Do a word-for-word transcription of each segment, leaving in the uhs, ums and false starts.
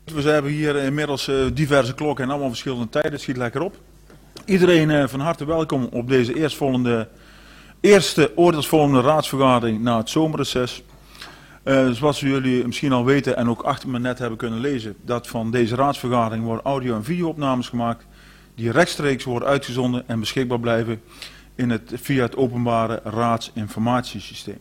We hebben hier inmiddels uh, diverse klokken en allemaal verschillende tijden. Het schiet lekker op. Iedereen uh, van harte welkom op deze eerstvolgende, eerste oordeelsvolgende raadsvergadering na het zomerreces. Uh, zoals jullie misschien al weten en ook achter me net hebben kunnen lezen, dat van deze raadsvergadering worden audio- en video-opnames gemaakt die rechtstreeks worden uitgezonden en beschikbaar blijven in het, via het openbare raadsinformatiesysteem.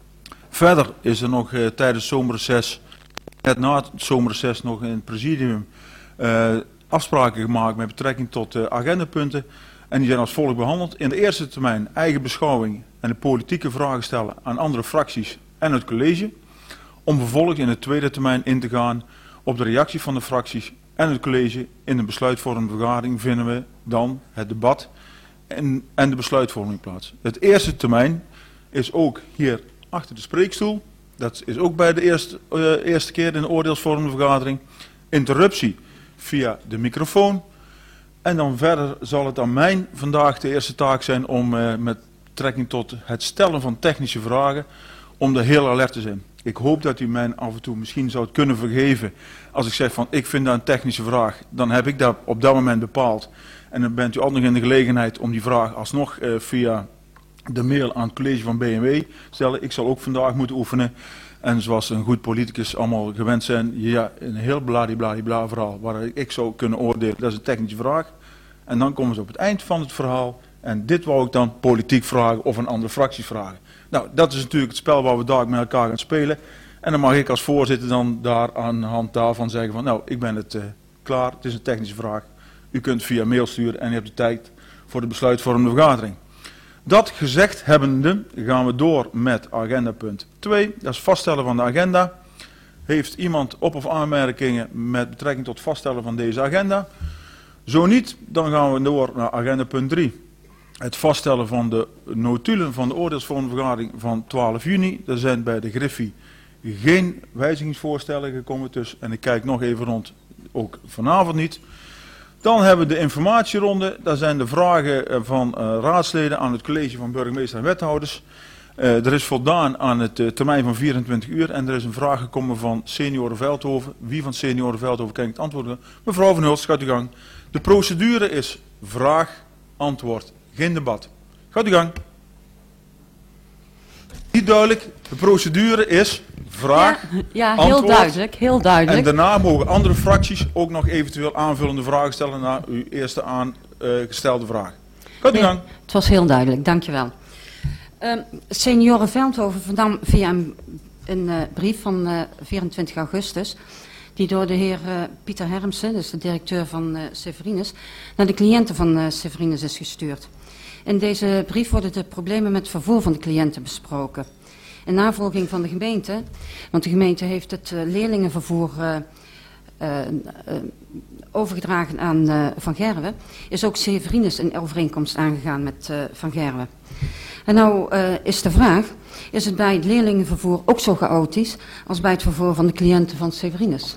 Verder is er nog uh, tijdens het zomerreces, net na het zomerreces, nog in het presidium uh, afspraken gemaakt met betrekking tot uh, agendapunten. En die zijn als volgt behandeld. In de eerste termijn eigen beschouwing en de politieke vragen stellen aan andere fracties en het college. Om vervolgens in de tweede termijn in te gaan op de reactie van de fracties en het college. In de besluitvormende vergadering vinden we dan het debat en, en de besluitvorming plaats. Het eerste termijn is ook hier achter de spreekstoel. Dat is ook bij de eerste, uh, eerste keer in de oordeelsvormende vergadering. Interruptie via de microfoon. En dan verder zal het aan mij vandaag de eerste taak zijn om uh, met betrekking tot het stellen van technische vragen, om er heel alert te zijn. Ik hoop dat u mij af en toe misschien zou kunnen vergeven als ik zeg van ik vind dat een technische vraag. Dan heb ik dat op dat moment bepaald. En dan bent u altijd nog in de gelegenheid om die vraag alsnog uh, via de mail aan het college van B N W stellen. Ik zal ook vandaag moeten oefenen. En zoals een goed politicus allemaal gewend zijn, ja, een heel bladibladibla verhaal waar ik zou kunnen oordelen. Dat is een technische vraag. En dan komen ze op het eind van het verhaal. En dit wou ik dan politiek vragen of een andere fractie vragen. Nou, dat is natuurlijk het spel waar we daar met elkaar gaan spelen. En dan mag ik als voorzitter dan daar aan de hand daarvan zeggen van, nou, ik ben het uh, klaar. Het is een technische vraag. U kunt via mail sturen en u hebt de tijd voor de besluitvormende vergadering. Dat gezegd hebbende gaan we door met agenda punt twee. Dat is vaststellen van de agenda. Heeft iemand op- of aanmerkingen met betrekking tot vaststellen van deze agenda? Zo niet, dan gaan we door naar agenda punt drie. Het vaststellen van de notulen van de oordeelsvormende vergadering van twaalf juni. Er zijn bij de Griffie geen wijzigingsvoorstellen gekomen. Dus, en ik kijk nog even rond, ook vanavond niet. Dan hebben we de informatieronde. Daar zijn de vragen van uh, raadsleden aan het college van burgemeester en wethouders. Uh, er is voldaan aan het uh, termijn van vierentwintig uur. En er is een vraag gekomen van senioren Veldhoven. Wie van senioren Veldhoven kan ik het antwoorden? Mevrouw Van Hulst, gaat u gang. De procedure is vraag, antwoord. Geen debat. Gaat u gang. Niet duidelijk. De procedure is vraag, ja, ja, heel antwoord. duidelijk, heel duidelijk. En daarna mogen andere fracties ook nog eventueel aanvullende vragen stellen naar uw eerste aangestelde vraag. Gaat u nee, gang. Het was heel duidelijk, dankjewel. Uh, senioren Veldhoven vernam via een, een uh, brief van uh, vierentwintig augustus... die door de heer uh, Pieter Hermsen, dus de directeur van uh, Severinus, naar de cliënten van uh, Severinus is gestuurd. In deze brief worden de problemen met het vervoer van de cliënten besproken. In navolging van de gemeente, want de gemeente heeft het uh, leerlingenvervoer uh, uh, uh, overgedragen aan uh, Van Gerwen, is ook Severinus een overeenkomst aangegaan met uh, Van Gerwen. En nou uh, is de vraag, is het bij het leerlingenvervoer ook zo chaotisch als bij het vervoer van de cliënten van Severinus?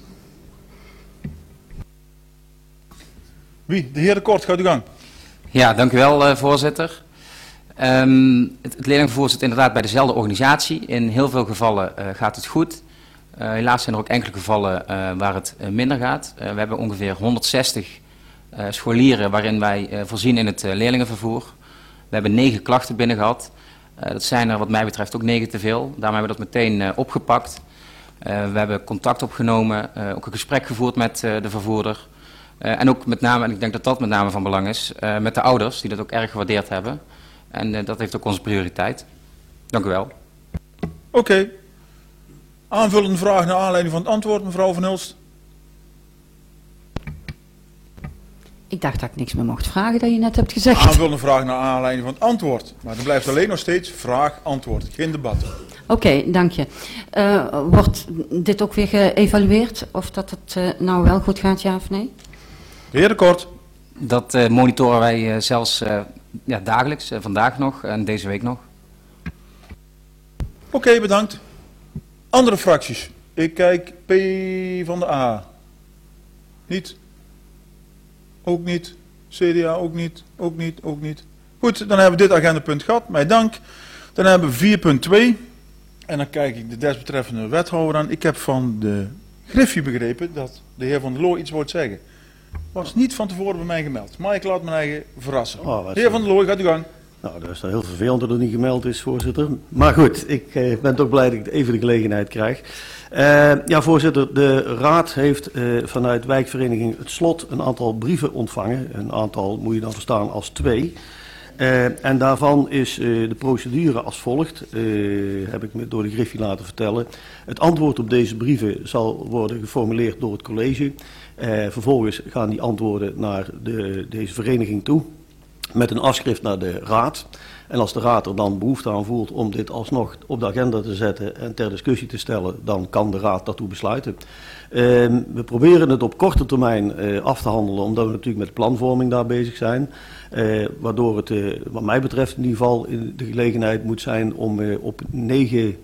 Wie? De heer De Kort, gaat u gang. Ja, dank u wel, uh, voorzitter. Um, het, het leerlingvervoer zit inderdaad bij dezelfde organisatie. In heel veel gevallen uh, gaat het goed. Uh, helaas zijn er ook enkele gevallen uh, waar het uh, minder gaat. Uh, we hebben ongeveer honderdzestig uh, scholieren waarin wij uh, voorzien in het uh, leerlingenvervoer. We hebben negen klachten binnen gehad. Uh, dat zijn er wat mij betreft ook negen te veel. Daarom hebben we dat meteen uh, opgepakt. Uh, we hebben contact opgenomen, uh, ook een gesprek gevoerd met uh, de vervoerder. Uh, en ook met name, en ik denk dat dat met name van belang is, uh, met de ouders die dat ook erg gewaardeerd hebben. En uh, dat heeft ook onze prioriteit. Dank u wel. Oké. Okay. Aanvullende vraag naar aanleiding van het antwoord, mevrouw Van Hulst. Ik dacht dat ik niks meer mocht vragen dat je net hebt gezegd. Aanvullende vraag naar aanleiding van het antwoord. Maar er blijft alleen nog steeds vraag, antwoord. Geen debat. Oké, okay, dank je. Uh, wordt dit ook weer geëvalueerd? Of dat het uh, nou wel goed gaat, ja of nee? De heer De Kort. Dat uh, monitoren wij uh, zelfs uh, ja, dagelijks, uh, vandaag nog en deze week nog. Oké, okay, bedankt. Andere fracties. Ik kijk P van de A. Niet. Ook niet. C D A ook niet. Ook niet. Ook niet. Goed, dan hebben we dit agendapunt gehad. Mij dank. Dan hebben we vier punt twee. En dan kijk ik de desbetreffende wethouder aan. Ik heb van de Griffie begrepen dat de heer Van der Looy iets wou zeggen. Was niet van tevoren bij mij gemeld. Maar ik laat mijn eigen verrassen. Oh, wat de heer Van der Looy, gaat u gang. Nou, dat is dan heel vervelend dat er niet gemeld is, voorzitter. Maar goed, ik eh, ben toch blij dat ik even de gelegenheid krijg. Uh, ja, voorzitter, de Raad heeft uh, vanuit wijkvereniging Het Slot een aantal brieven ontvangen. Een aantal moet je dan verstaan als twee. Uh, en daarvan is uh, de procedure als volgt, uh, heb ik me door de Griffie laten vertellen. Het antwoord op deze brieven zal worden geformuleerd door het college. Uh, vervolgens gaan die antwoorden naar de, deze vereniging toe, met een afschrift naar de Raad. En als de Raad er dan behoefte aan voelt om dit alsnog op de agenda te zetten en ter discussie te stellen, dan kan de Raad daartoe besluiten. Uh, we proberen het op korte termijn uh, af te handelen, omdat we natuurlijk met planvorming daar bezig zijn. Uh, waardoor het, uh, wat mij betreft in ieder geval, in de gelegenheid moet zijn om uh, op negen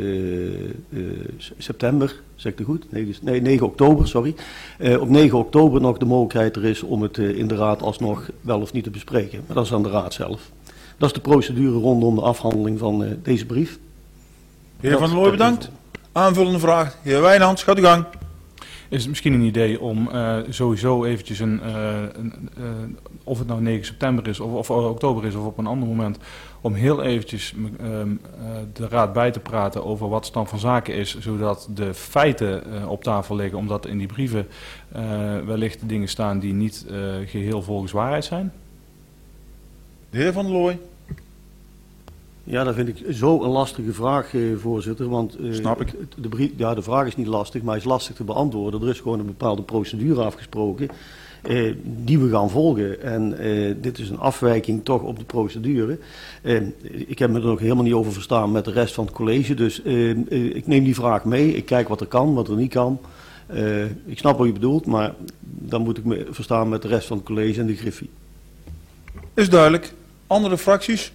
september, zeg ik het goed? negen, nee, negen oktober, sorry. Uh, op negen oktober nog de mogelijkheid er is om het uh, in de Raad alsnog wel of niet te bespreken. Maar dat is aan de Raad zelf. Dat is de procedure rondom de afhandeling van uh, deze brief. Heer Van der Looy, bedankt. Aanvullende vraag. Heer Wijnands, gaat u gang. Is het misschien een idee om uh, sowieso eventjes een, uh, een uh, of het nou negen september is of, of oktober is of op een ander moment, om heel eventjes uh, uh, de Raad bij te praten over wat stand van zaken is, zodat de feiten uh, op tafel liggen, omdat in die brieven uh, wellicht dingen staan die niet uh, geheel volgens waarheid zijn? De heer Van der Looy. Ja, dat vind ik zo een lastige vraag, eh, voorzitter. Want eh, Snap ik. De, brief, ja, de vraag is niet lastig, maar is lastig te beantwoorden. Er is gewoon een bepaalde procedure afgesproken eh, die we gaan volgen. En eh, dit is een afwijking toch op de procedure. Eh, ik heb me er nog helemaal niet over verstaan met de rest van het college. Dus eh, eh, ik neem die vraag mee. Ik kijk wat er kan, wat er niet kan. Uh, ik snap wat je bedoelt, maar dan moet ik me verstaan met de rest van het college en de Griffie. Is duidelijk. Andere fracties?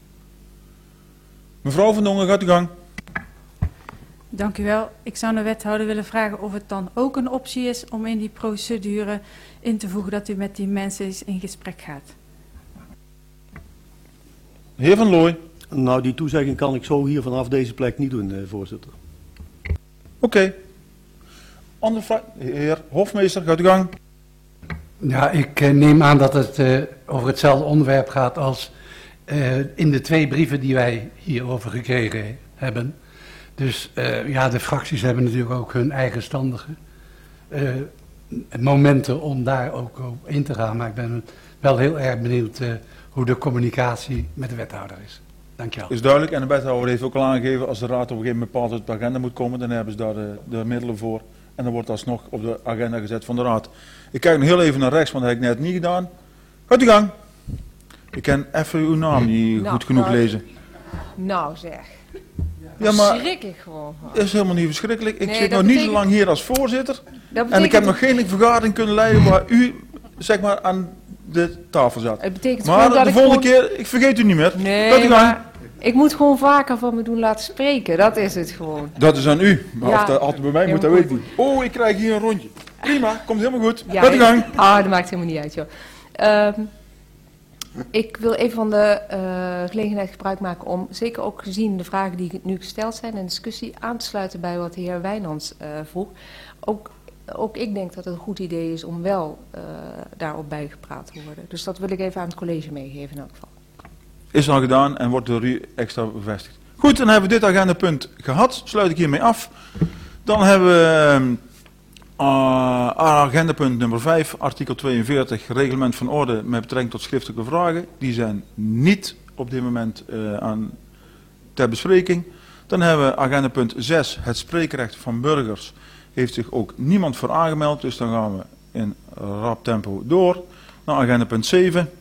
Mevrouw Van Dongen, gaat u gang. Dank u wel. Ik zou de wethouder willen vragen of het dan ook een optie is om in die procedure in te voegen dat u met die mensen eens in gesprek gaat. Heer Van Looy. Nou, die toezegging kan ik zo hier vanaf deze plek niet doen, eh, voorzitter. Oké. Okay. Andere vraag. Heer Hofmeester, gaat u gang. Ja, ik uh, neem aan dat het uh, over hetzelfde onderwerp gaat als uh, in de twee brieven die wij hierover gekregen hebben. Dus uh, ja, de fracties hebben natuurlijk ook hun eigenstandige uh, momenten om daar ook op in te gaan. Maar ik ben wel heel erg benieuwd uh, hoe de communicatie met de wethouder is. Dankjewel. Is duidelijk. En de wethouder heeft ook al aangegeven, als de raad op een gegeven moment bepaalt dat het op de agenda moet komen, dan hebben ze daar de, de middelen voor. En dan wordt alsnog op de agenda gezet van de raad. Ik kijk nog heel even naar rechts, want dat heb ik net niet gedaan. Gaat u gang. Ik kan even uw naam niet nou, goed genoeg nou, lezen. Nou zeg. Ja, maar schrik ik gewoon. dat is helemaal niet verschrikkelijk. Ik Nee, zit dat nog niet betekent- zo lang hier als voorzitter. Dat En ik betekent- heb nog geen vergadering kunnen leiden waar u zeg maar aan de tafel zat. Het betekent Maar gewoon dat de ik volgende gewoon... keer, ik vergeet u niet meer. Gaat Nee, u gang. maar ik moet gewoon vaker van me doen laten spreken. Dat is het gewoon. Dat is aan u. Maar Ja. of dat altijd bij mij moet, dat Helemaal weet ik niet. Oh, ik krijg hier een rondje. Prima, komt helemaal goed. Ja, Gaat u gang. Ah, dat maakt helemaal niet uit, joh. Ehm, ik wil even van de eh, gelegenheid gebruik maken om, zeker ook gezien de vragen die nu gesteld zijn en de discussie, aan te sluiten bij wat de heer Wijnands eh, vroeg. Ook, ook ik denk dat het een goed idee is om wel eh, daarop bijgepraat te worden. Dus dat wil ik even aan het college meegeven in elk geval. Is al gedaan en wordt door u extra bevestigd. Goed, dan hebben we dit agendapunt gehad. Sluit ik hiermee af. Dan hebben we uh, agendapunt nummer vijf, artikel tweeënveertig, reglement van orde met betrekking tot schriftelijke vragen. Die zijn niet op dit moment uh, aan, ter bespreking. Dan hebben we agendapunt zes, het spreekrecht van burgers. Heeft zich ook niemand voor aangemeld, dus dan gaan we in rap tempo door. Naar agendapunt zeven.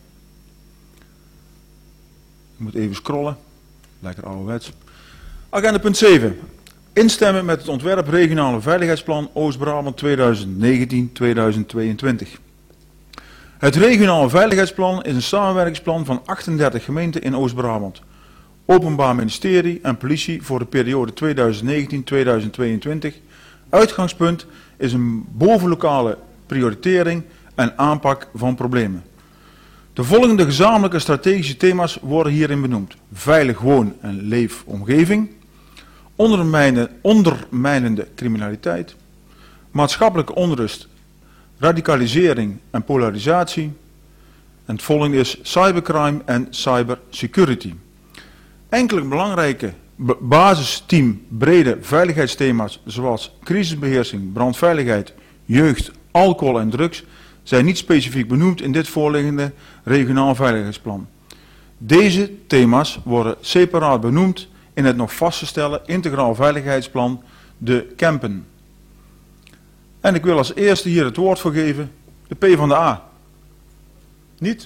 Ik moet even scrollen. Lekker ouderwets. Agenda punt zeven. Instemmen met het ontwerp regionale veiligheidsplan Oost-Brabant tweeduizend negentien tot tweeduizend tweeëntwintig. Het regionale veiligheidsplan is een samenwerkingsplan van achtendertig gemeenten in Oost-Brabant. Openbaar Ministerie en Politie voor de periode tweeduizend negentien tot tweeduizend tweeëntwintig. Uitgangspunt is een bovenlokale prioritering en aanpak van problemen. De volgende gezamenlijke strategische thema's worden hierin benoemd. Veilig woon- en leefomgeving, ondermijnen, ondermijnende criminaliteit, maatschappelijke onrust, radicalisering en polarisatie. En het volgende is cybercrime en cybersecurity. Enkele belangrijke basisteam brede veiligheidsthema's zoals crisisbeheersing, brandveiligheid, jeugd, alcohol en drugs zijn niet specifiek benoemd in dit voorliggende regionaal veiligheidsplan. Deze thema's worden separaat benoemd in het nog vast te stellen integraal veiligheidsplan de Kempen. En ik wil als eerste hier het woord voor geven de PvdA. Niet?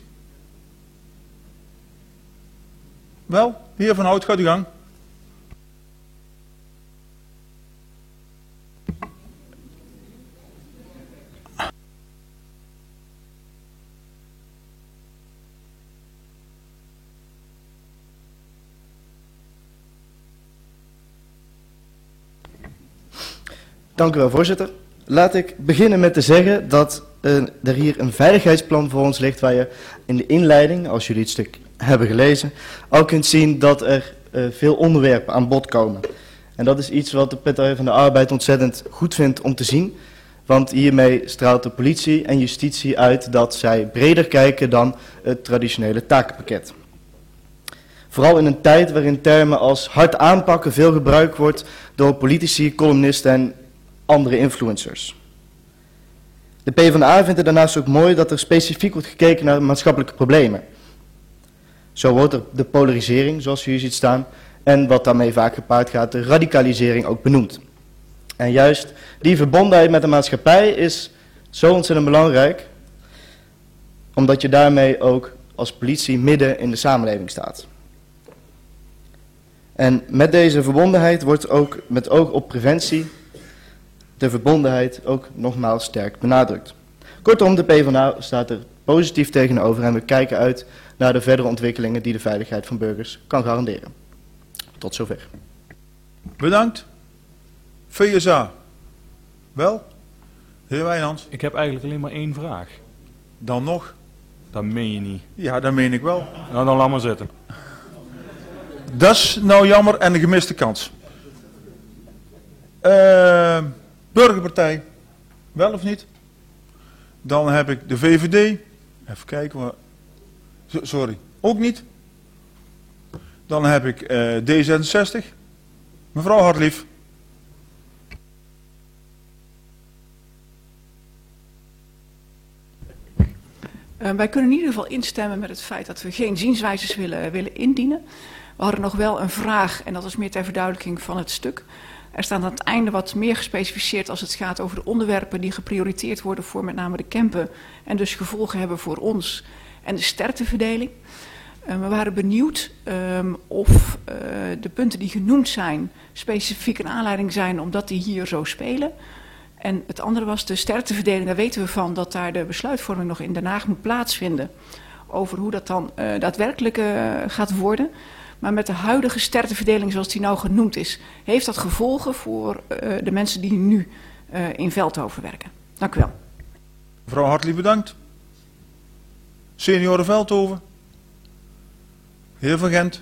Wel, de heer Van Hout, gaat u gang. Dank u wel, voorzitter. Laat ik beginnen met te zeggen dat uh, er hier een veiligheidsplan voor ons ligt, waar je in de inleiding, als jullie het stuk hebben gelezen, al kunt zien dat er uh, veel onderwerpen aan bod komen. En dat is iets wat de Partij van de Arbeid ontzettend goed vindt om te zien, want hiermee straalt de politie en justitie uit dat zij breder kijken dan het traditionele takenpakket. Vooral in een tijd waarin termen als hard aanpakken veel gebruikt wordt door politici, columnisten en andere influencers. De PvdA vindt het daarnaast ook mooi dat er specifiek wordt gekeken naar maatschappelijke problemen. Zo wordt er de polarisering, zoals u hier ziet staan, en wat daarmee vaak gepaard gaat, de radicalisering ook benoemd. En juist die verbondenheid met de maatschappij is zo ontzettend belangrijk, omdat je daarmee ook als politie midden in de samenleving staat. En met deze verbondenheid wordt ook met oog op preventie de verbondenheid ook nogmaals sterk benadrukt. Kortom, de PvdA staat er positief tegenover en we kijken uit naar de verdere ontwikkelingen die de veiligheid van burgers kan garanderen. Tot zover. Bedankt. V S A. Wel? Heer Wijnands. Ik heb eigenlijk alleen maar één vraag. Dan nog? Dat meen je niet. Ja, dat meen ik wel. Nou, dan laat maar zitten. Dat is nou jammer en een gemiste kans. Uh, Burgerpartij. Wel of niet? Dan heb ik de V V D. Even kijken. Waar... Sorry. Ook niet. Dan heb ik uh, D zesenzestig. Mevrouw Hartlief. Uh, wij kunnen in ieder geval instemmen met het feit dat we geen zienswijzes willen, willen indienen. We hadden nog wel een vraag, en dat is meer ter verduidelijking van het stuk. Er staat aan het einde wat meer gespecificeerd als het gaat over de onderwerpen die geprioriteerd worden voor met name de Kempen en dus gevolgen hebben voor ons en de sterkteverdeling. Uh, we waren benieuwd um, of uh, de punten die genoemd zijn specifiek een aanleiding zijn omdat die hier zo spelen. En het andere was de sterkteverdeling. Daar weten we van dat daar de besluitvorming nog in Den Haag moet plaatsvinden over hoe dat dan uh, daadwerkelijk uh, gaat worden. Maar met de huidige sterkteverdeling zoals die nou genoemd is, heeft dat gevolgen voor uh, de mensen die nu uh, in Veldhoven werken. Dank u wel. Mevrouw Hartlief, bedankt. Senioren Veldhoven. Heer Van Gent.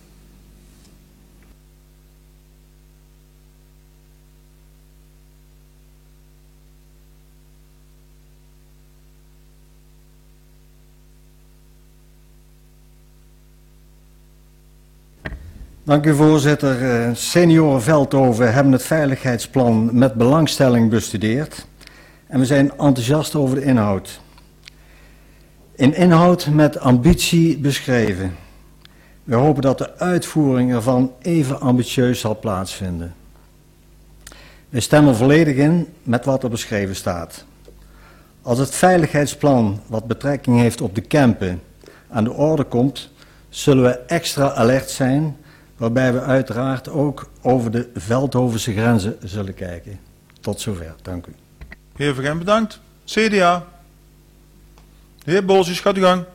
Dank u voorzitter. Senioren Veldhoven hebben het veiligheidsplan met belangstelling bestudeerd en we zijn enthousiast over de inhoud. In inhoud met ambitie beschreven. We hopen dat de uitvoering ervan even ambitieus zal plaatsvinden. We stemmen volledig in met wat er beschreven staat. Als het veiligheidsplan wat betrekking heeft op de Kempen aan de orde komt, zullen we extra alert zijn, waarbij we uiteraard ook over de Veldhovense grenzen zullen kijken. Tot zover, dank u. Heer Van Gent, bedankt. C D A. De heer Bolsius, gaat uw gang.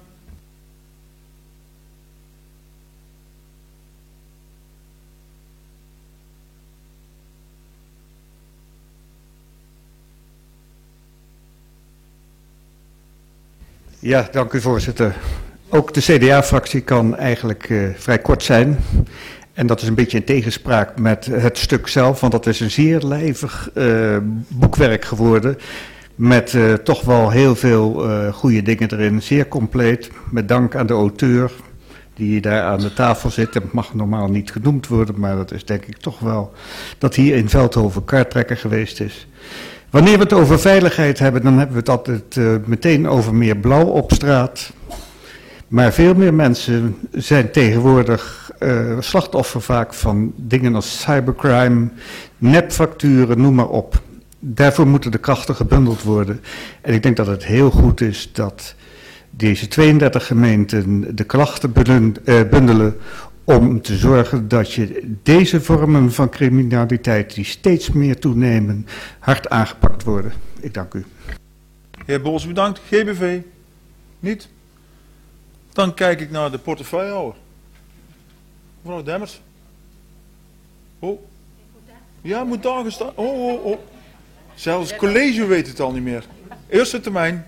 Ja, dank u voorzitter. Ook de C D A-fractie kan eigenlijk uh, vrij kort zijn. En dat is een beetje in tegenspraak met het stuk zelf, want dat is een zeer lijvig uh, boekwerk geworden. Met uh, toch wel heel veel uh, goede dingen erin, zeer compleet. Met dank aan de auteur die daar aan de tafel zit. Dat mag normaal niet genoemd worden, maar dat is denk ik toch wel dat hier in Veldhoven kaarttrekker geweest is. Wanneer we het over veiligheid hebben, dan hebben we het altijd uh, meteen over meer blauw op straat. Maar veel meer mensen zijn tegenwoordig uh, slachtoffer vaak van dingen als cybercrime, nepfacturen, noem maar op. Daarvoor moeten de krachten gebundeld worden. En ik denk dat het heel goed is dat deze tweeëndertig gemeenten de klachten bundelen om te zorgen dat je deze vormen van criminaliteit die steeds meer toenemen, hard aangepakt worden. Ik dank u. Heer Bols, bedankt. G B V? Niet? Dan kijk ik naar de portefeuillehouder. Mevrouw Demmers. Oh. Ja, moet daar gestaan. Oh, oh, oh. Zelfs het college weet het al niet meer. Eerste termijn.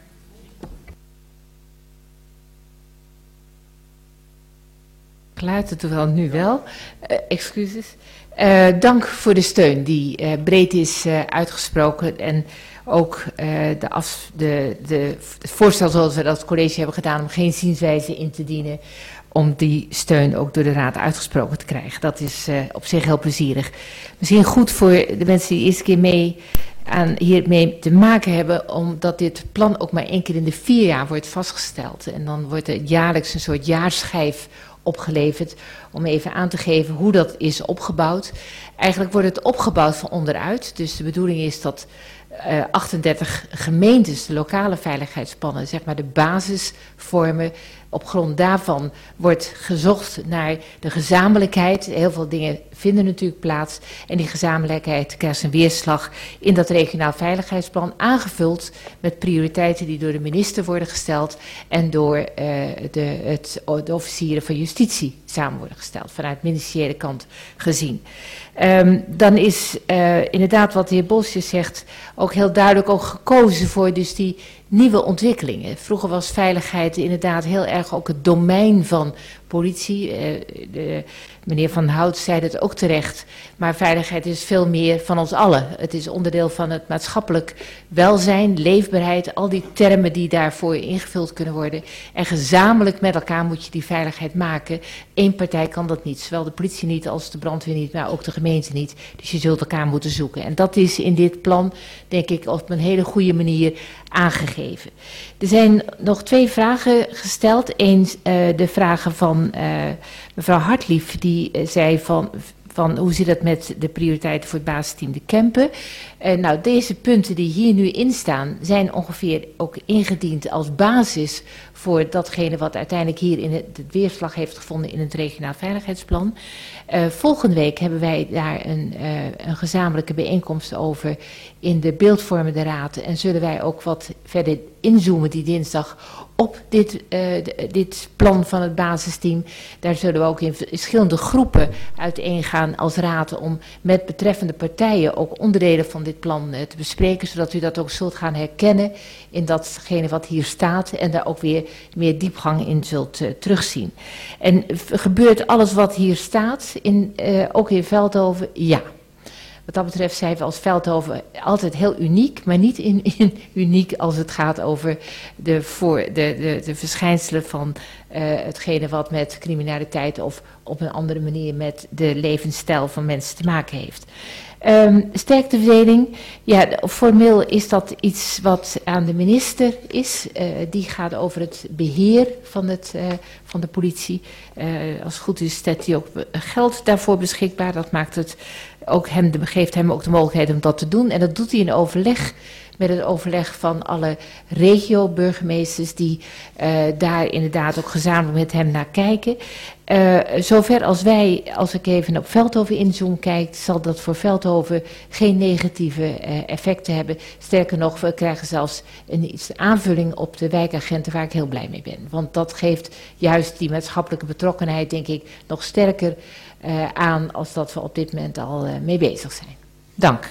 Geluid het wel nu wel. Uh, excuses. Uh, dank voor de steun die uh, breed is uh, uitgesproken. En ook uh, de af, de, de, het voorstel zoals we dat het college hebben gedaan om geen zienswijze in te dienen. Om die steun ook door de raad uitgesproken te krijgen. Dat is uh, op zich heel plezierig. Misschien goed voor de mensen die de eerste keer mee aan hiermee te maken hebben, omdat dit plan ook maar één keer in de vier jaar wordt vastgesteld. En dan wordt er jaarlijks een soort jaarschijf opgeleverd om even aan te geven hoe dat is opgebouwd. Eigenlijk wordt het opgebouwd van onderuit. Dus de bedoeling is dat uh, achtendertig gemeentes de lokale veiligheidsplannen, zeg maar de basis vormen. Op grond daarvan wordt gezocht naar de gezamenlijkheid. Heel veel dingen vinden natuurlijk plaats. En die gezamenlijkheid krijgt zijn weerslag in dat regionaal veiligheidsplan. Aangevuld met prioriteiten die door de minister worden gesteld. En door uh, de, het, de officieren van justitie samen worden gesteld. Vanuit ministeriële kant gezien. Um, dan is uh, inderdaad wat de heer Bosjes zegt ook heel duidelijk ook gekozen voor dus die nieuwe ontwikkelingen. Vroeger was veiligheid inderdaad heel erg ook het domein van politie. Uh, de, meneer Van Hout zei het ook terecht. Maar veiligheid is veel meer van ons allen. Het is onderdeel van het maatschappelijk welzijn, leefbaarheid, al die termen die daarvoor ingevuld kunnen worden. En gezamenlijk met elkaar moet je die veiligheid maken. Eén partij kan dat niet, zowel de politie niet als de brandweer niet, maar ook de gemeente niet. Dus je zult elkaar moeten zoeken. En dat is in dit plan, denk ik, op een hele goede manier aangegeven. Er zijn nog twee vragen gesteld. Eens uh, de vragen van uh, mevrouw Hartlief, die uh, zei van, van hoe zit het met de prioriteiten voor het basisteam de Kempen. Uh, nou, deze punten die hier nu in staan, zijn ongeveer ook ingediend als basis voor datgene wat uiteindelijk hier in het, het weerslag heeft gevonden in het regionaal veiligheidsplan. Uh, volgende week hebben wij daar een, uh, een gezamenlijke bijeenkomst over in de beeldvormende raad. En zullen wij ook wat verder inzoomen die dinsdag op dit, uh, de, dit plan van het basisteam. Daar zullen we ook in verschillende groepen uiteengaan als raad om met betreffende partijen ook onderdelen van dit plan uh, te bespreken. Zodat u dat ook zult gaan herkennen in datgene wat hier staat en daar ook weer meer diepgang in zult uh, terugzien. En gebeurt alles wat hier staat, in, uh, ook in Veldhoven? Ja. Wat dat betreft zijn we als Veldhoven altijd heel uniek, maar niet in, in uniek als het gaat over de, voor, de, de, de verschijnselen van uh, hetgene wat met criminaliteit of op een andere manier met de levensstijl van mensen te maken heeft. Um, sterkteverdeling, ja, formeel is dat iets wat aan de minister is. Uh, die gaat over het beheer van, het, uh, van de politie. Uh, als het goed is, stelt hij ook geld daarvoor beschikbaar. Dat maakt het ook hem, geeft hem ook de mogelijkheid om dat te doen. En dat doet hij in overleg met het overleg van alle regio-burgemeesters die uh, daar inderdaad ook gezamenlijk met hem naar kijken. Uh, zover als wij, als ik even op Veldhoven inzoom kijk, zal dat voor Veldhoven geen negatieve uh, effecten hebben. Sterker nog, we krijgen zelfs een iets aanvulling op de wijkagenten waar ik heel blij mee ben. Want dat geeft juist die maatschappelijke betrokkenheid, denk ik, nog sterker uh, aan als dat we op dit moment al uh, mee bezig zijn. Dank.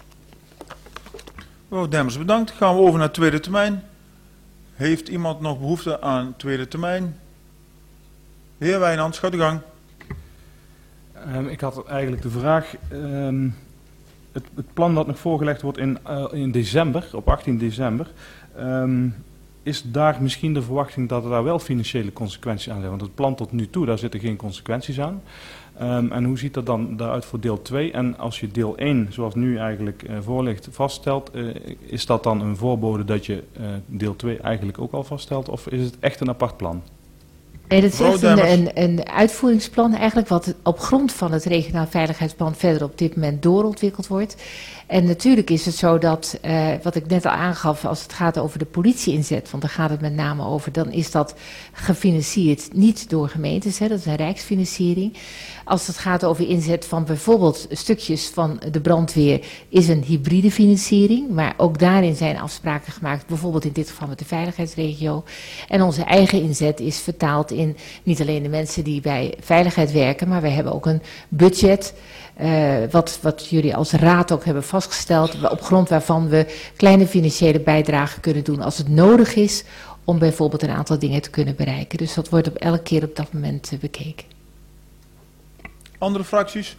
Mevrouw Demmers, bedankt. Gaan we over naar tweede termijn. Heeft iemand nog behoefte aan tweede termijn? De heer Wijnands, gaat uw gang. Uh, Um, ik had eigenlijk de vraag, um, het, het plan dat nog voorgelegd wordt in, uh, in december, op achttien december, um, is daar misschien de verwachting dat er daar wel financiële consequenties aan zijn? Want het plan tot nu toe, daar zitten geen consequenties aan. Um, en hoe ziet dat dan daaruit voor deel twee? En als je deel één, zoals nu eigenlijk uh, voor ligt, vaststelt, uh, is dat dan een voorbode dat je uh, deel twee eigenlijk ook al vaststelt? Of is het echt een apart plan? Nee, dat is echt een, een, een uitvoeringsplan eigenlijk, wat op grond van het regionaal veiligheidsplan verder op dit moment doorontwikkeld wordt. En natuurlijk is het zo dat, uh, wat ik net al aangaf, als het gaat over de politie-inzet, want daar gaat het met name over, dan is dat gefinancierd niet door gemeentes, hè, dat is een rijksfinanciering. Als het gaat over inzet van bijvoorbeeld stukjes van de brandweer, is een hybride financiering, maar ook daarin zijn afspraken gemaakt, bijvoorbeeld in dit geval met de veiligheidsregio. En onze eigen inzet is vertaald in niet alleen de mensen die bij veiligheid werken, maar wij hebben ook een budget, uh, wat, wat jullie als raad ook hebben vastgesteld, op grond waarvan we kleine financiële bijdragen kunnen doen als het nodig is om bijvoorbeeld een aantal dingen te kunnen bereiken. Dus dat wordt op elke keer op dat moment uh, bekeken. Andere fracties?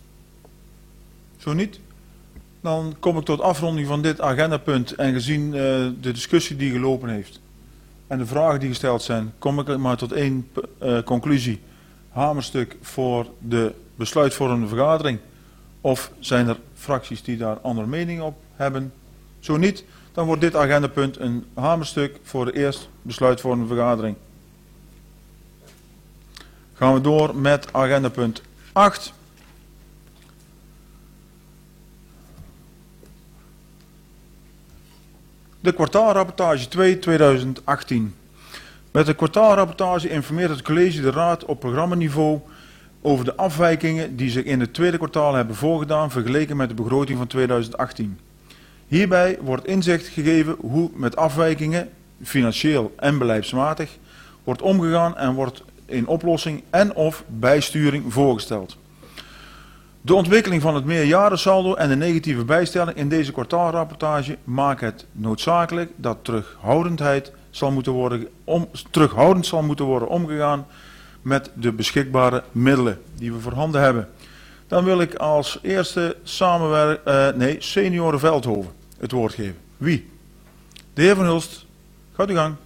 Zo niet? Dan kom ik tot afronding van dit agendapunt en gezien uh, de discussie die gelopen heeft en de vragen die gesteld zijn, kom ik maar tot één uh, conclusie. Hamerstuk voor de besluitvormende vergadering. Of zijn er fracties die daar andere meningen op hebben? Zo niet, dan wordt dit agendapunt een hamerstuk voor de eerste besluitvormende vergadering. Gaan we door met agendapunt acht. De kwartaalrapportage twee tweeduizend achttien. Met de kwartaalrapportage informeert het college de raad op programmaniveau over de afwijkingen die zich in het tweede kwartaal hebben voorgedaan vergeleken met de begroting van tweeduizend achttien. Hierbij wordt inzicht gegeven hoe met afwijkingen, financieel en beleidsmatig, wordt omgegaan en wordt in oplossing en of bijsturing voorgesteld. De ontwikkeling van het meerjarensaldo en de negatieve bijstelling in deze kwartaalrapportage maken het noodzakelijk dat terughoudendheid zal moeten worden, om, terughoudend zal moeten worden omgegaan met de beschikbare middelen die we voorhanden hebben. Dan wil ik als eerste samenwerk, uh, nee, senioren Veldhoven het woord geven. Wie? De heer Van Hulst, gaat uw gang.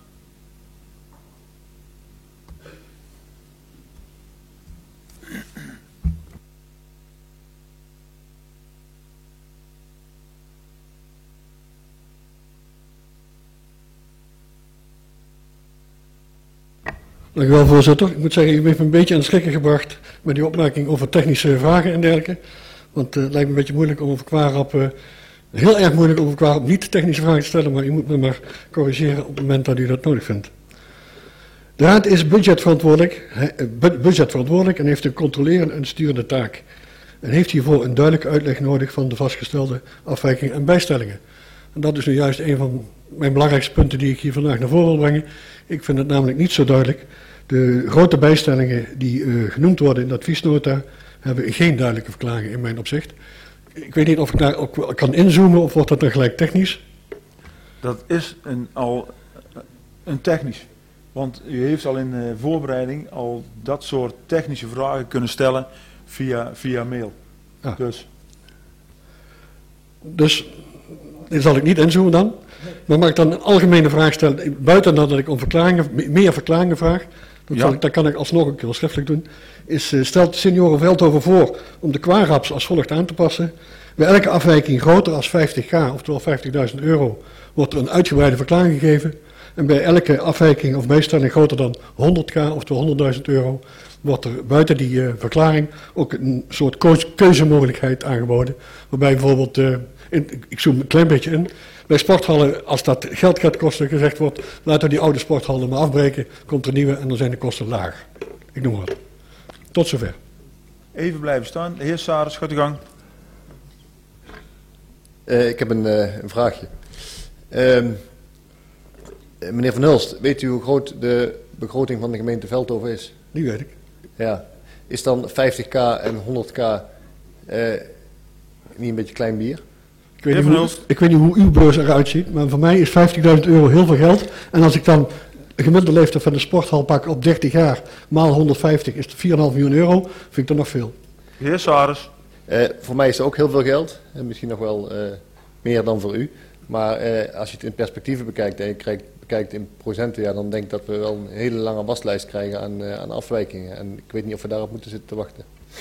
Dank u wel, voorzitter. Ik moet zeggen, u heeft me een beetje aan het schrikken gebracht met die opmerking over technische vragen en dergelijke. Want uh, het lijkt me een beetje moeilijk om over Kwarap, uh, heel erg moeilijk om over Kwarap niet technische vragen te stellen, maar u moet me maar corrigeren op het moment dat u dat nodig vindt. De raad is budgetverantwoordelijk, budgetverantwoordelijk en heeft een controlerende en sturende taak. En heeft hiervoor een duidelijke uitleg nodig van de vastgestelde afwijkingen en bijstellingen. En dat is nu juist een van mijn belangrijkste punten die ik hier vandaag naar voren wil brengen. Ik vind het namelijk niet zo duidelijk. De grote bijstellingen die uh, genoemd worden in de adviesnota hebben geen duidelijke verklaringen in mijn opzicht. Ik weet niet of ik daar ook kan inzoomen of wordt dat dan gelijk technisch? Dat is een, al een technisch. Want u heeft al in de voorbereiding al dat soort technische vragen kunnen stellen via, via mail. Ja. Dus. dus, dit zal ik niet inzoomen dan. Maar mag ik dan een algemene vraag stellen, buiten dan dat ik om verklaringen, meer verklaringen vraag, dat, zal ja. ik, dat kan ik alsnog een keer schriftelijk doen, is uh, stelt senioren Veldhoven voor om de kwaaraps als volgt aan te passen. Bij elke afwijking groter als vijftig k, oftewel vijftigduizend euro, wordt er een uitgebreide verklaring gegeven. En bij elke afwijking of bijstelling groter dan honderd k, oftewel honderdduizend euro, wordt er buiten die uh, verklaring ook een soort keuze keuzemogelijkheid aangeboden. Waarbij bijvoorbeeld, uh, in, ik zoom een klein beetje in, bij sporthallen, als dat geld gaat kosten, gezegd wordt, laten we die oude sporthallen maar afbreken, komt er nieuwe en dan zijn de kosten laag. Ik noem wat. Tot zover. Even blijven staan. De heer Saris, gaat u gang. Uh, ik heb een, uh, een vraagje. Uh, meneer Van Hulst, weet u hoe groot de begroting van de gemeente Veldhoven is? Die weet ik. Ja. Is dan vijftig k en honderd k uh, niet een beetje klein bier? Ik weet, niet hoe, ik weet niet hoe uw beurs eruit ziet, maar voor mij is vijftigduizend euro heel veel geld. En als ik dan de gemiddelde leeftijd van de sporthal pak op dertig jaar, maal honderdvijftig, is het vier komma vijf miljoen euro, vind ik dat nog veel. De heer Saris. Uh, voor mij is het ook heel veel geld. En misschien nog wel uh, meer dan voor u. Maar uh, als je het in perspectieven bekijkt en je kijkt, bekijkt in procenten, ja, dan denk ik dat we wel een hele lange waslijst krijgen aan, uh, aan afwijkingen. En ik weet niet of we daarop moeten zitten te wachten.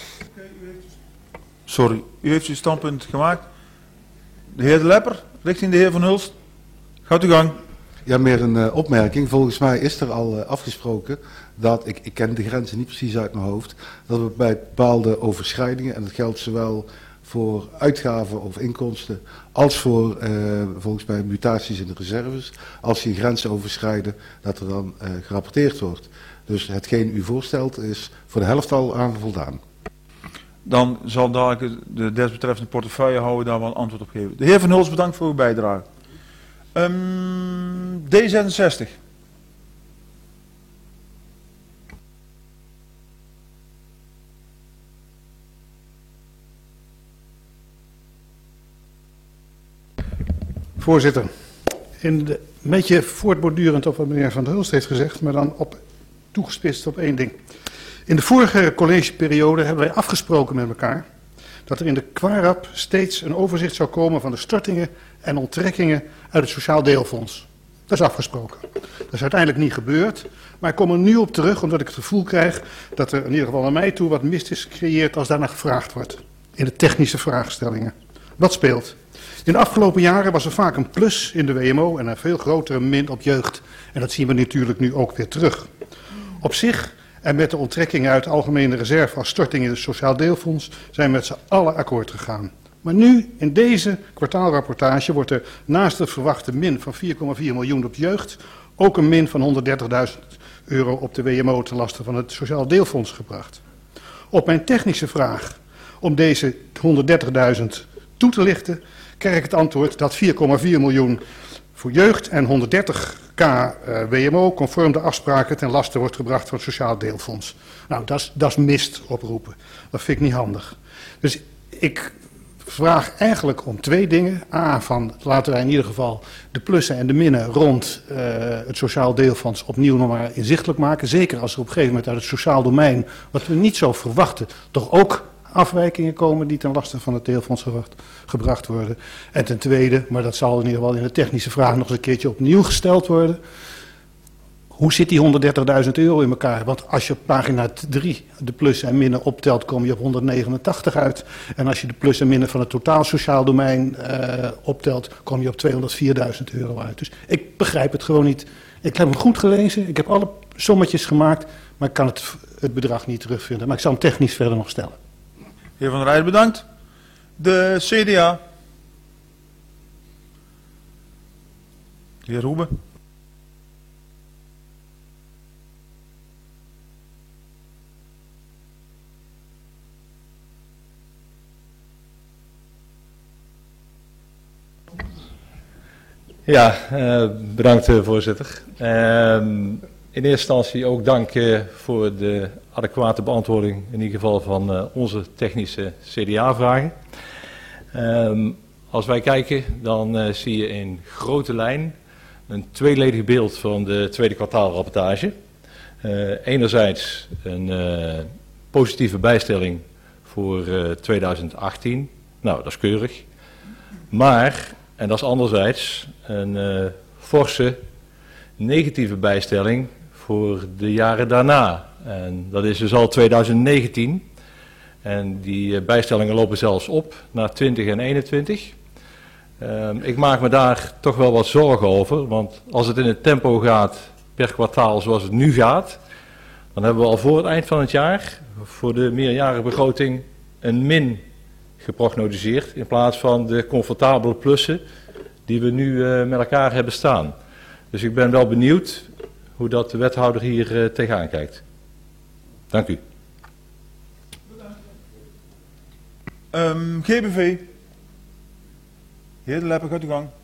Sorry, u heeft uw standpunt gemaakt. De heer De Lepper, richting de heer Van Hulst. Gaat u gang. Ja, meer een uh, opmerking. Volgens mij is er al uh, afgesproken dat, ik, ik ken de grenzen niet precies uit mijn hoofd, dat we bij bepaalde overschrijdingen, en dat geldt zowel voor uitgaven of inkomsten, als voor uh, volgens mij mutaties in de reserves, als die grenzen overschrijden, dat er dan uh, gerapporteerd wordt. Dus hetgeen u voorstelt is voor de helft al aan voldaan. Dan zal dadelijk de desbetreffende portefeuillehouder daar wel een antwoord op geven. De heer Van Hulst, bedankt voor uw bijdrage. Um, D zesenzestig. Voorzitter, in de, een beetje voortbordurend op wat meneer Van der Hulst heeft gezegd, maar dan op, toegespitst op één ding. In de vorige collegeperiode hebben wij afgesproken met elkaar dat er in de Kwarap steeds een overzicht zou komen van de stortingen en onttrekkingen uit het Sociaal Deelfonds. Dat is afgesproken. Dat is uiteindelijk niet gebeurd, maar ik kom er nu op terug omdat ik het gevoel krijg dat er in ieder geval naar mij toe wat mist is gecreëerd als daarna gevraagd wordt. In de technische vraagstellingen. Wat speelt? In de afgelopen jaren was er vaak een plus in de W M O en een veel grotere min op jeugd. En dat zien we natuurlijk nu ook weer terug. Op zich en met de onttrekkingen uit de algemene reserve als storting in het Sociaal Deelfonds zijn we met z'n allen akkoord gegaan. Maar nu, in deze kwartaalrapportage, wordt er naast de verwachte min van vier komma vier miljoen op jeugd ook een min van honderddertigduizend euro op de W M O ten laste van het Sociaal Deelfonds gebracht. Op mijn technische vraag om deze honderddertigduizend toe te lichten, krijg ik het antwoord dat vier komma vier miljoen voor jeugd en honderddertig k uh, W M O conform de afspraken ten laste wordt gebracht van het Sociaal Deelfonds. Nou, dat is mist oproepen. Dat vind ik niet handig. Dus ik vraag eigenlijk om twee dingen. A, van laten wij in ieder geval de plussen en de minnen rond uh, het Sociaal Deelfonds opnieuw nog maar inzichtelijk maken. Zeker als er op een gegeven moment uit het sociaal domein, wat we niet zo verwachten, toch ook afwijkingen komen die ten laste van het deelfonds gebracht, gebracht worden. En ten tweede, maar dat zal in ieder geval in de technische vraag nog eens een keertje opnieuw gesteld worden. Hoe zit die honderddertigduizend euro in elkaar? Want als je op pagina drie de plussen en minnen optelt, kom je op honderdnegenentachtig uit. En als je de plus en minnen van het totaal sociaal domein uh, optelt, kom je op tweehonderdvierduizend euro uit. Dus ik begrijp het gewoon niet. Ik heb hem goed gelezen, ik heb alle sommetjes gemaakt, maar ik kan het, het bedrag niet terugvinden. Maar ik zal hem technisch verder nog stellen. Heer Van der Rijden, bedankt. De C D A. De heer Roebe. Ja, uh, bedankt uh, voorzitter. Uh, in eerste instantie ook dank uh, voor de adequate beantwoording in ieder geval van uh, onze technische C D A-vragen. Uh, als wij kijken, dan uh, zie je in grote lijn een tweeledig beeld van de tweede kwartaalrapportage. Uh, enerzijds een uh, positieve bijstelling voor uh, tweeduizend achttien. Nou, dat is keurig. Maar, en dat is anderzijds een uh, forse negatieve bijstelling voor de jaren daarna. En dat is dus al tweeduizend negentien. En die uh, bijstellingen lopen zelfs op naar twintig en eenentwintig. Uh, ik maak me daar toch wel wat zorgen over. Want als het in het tempo gaat per kwartaal zoals het nu gaat, dan hebben we al voor het eind van het jaar voor de meerjarenbegroting een min geprognosticeerd. In plaats van de comfortabele plussen die we nu uh, met elkaar hebben staan. Dus ik ben wel benieuwd hoe dat de wethouder hier uh, tegenaan kijkt. Dank u. Um, G B V. Heer De Lepper, gaat u gang.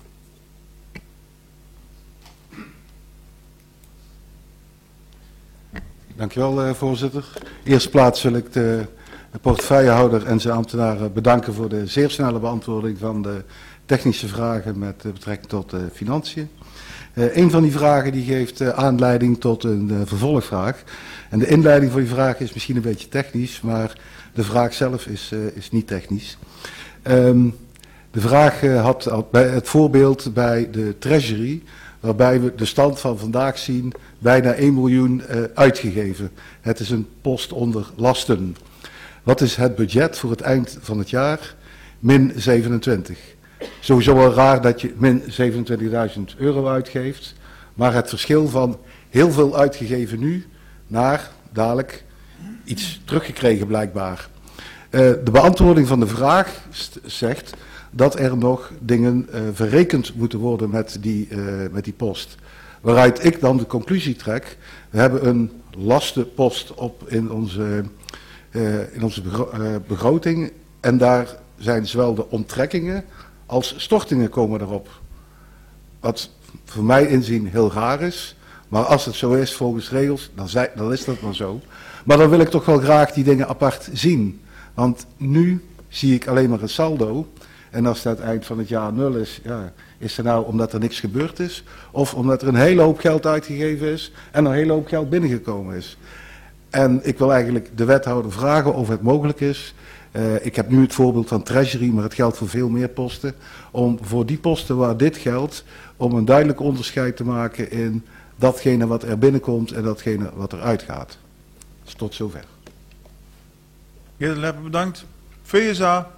Dankjewel, uh, voorzitter. Eerst plaats wil ik de, de portefeuillehouder en zijn ambtenaren bedanken voor de zeer snelle beantwoording van de technische vragen met betrekking tot de financiën. Uh, een van die vragen die geeft uh, aanleiding tot een uh, vervolgvraag. En de inleiding van die vraag is misschien een beetje technisch, maar de vraag zelf is, uh, is niet technisch. Um, de vraag uh, had, had bij het voorbeeld bij de Treasury, waarbij we de stand van vandaag zien, bijna één miljoen uh, uitgegeven. Het is een post onder lasten. Wat is het budget voor het eind van het jaar? Min zevenentwintig. Sowieso wel raar dat je min zevenentwintigduizend euro uitgeeft, maar het verschil van heel veel uitgegeven nu naar dadelijk iets teruggekregen blijkbaar. Uh, de beantwoording van de vraag zegt dat er nog dingen uh, verrekend moeten worden met die, uh, met die post. Waaruit ik dan de conclusie trek, we hebben een lastenpost op in onze, uh, in onze begro uh, begroting en daar zijn zowel de onttrekkingen als stortingen komen erop. Wat voor mij inzien heel raar is, maar als het zo is volgens regels, dan, zij, dan is dat maar zo. Maar dan wil ik toch wel graag die dingen apart zien. Want nu zie ik alleen maar een saldo. En als het aan het eind van het jaar nul is, ja, is er nou omdat er niks gebeurd is? Of omdat er een hele hoop geld uitgegeven is en er een hele hoop geld binnengekomen is? En ik wil eigenlijk de wethouder vragen of het mogelijk is. Uh, ik heb nu het voorbeeld van Treasury, maar het geldt voor veel meer posten. Om voor die posten waar dit geldt, om een duidelijk onderscheid te maken in datgene wat er binnenkomt en datgene wat er uitgaat. Dus tot zover. Heer De Lepper, bedankt. V S A.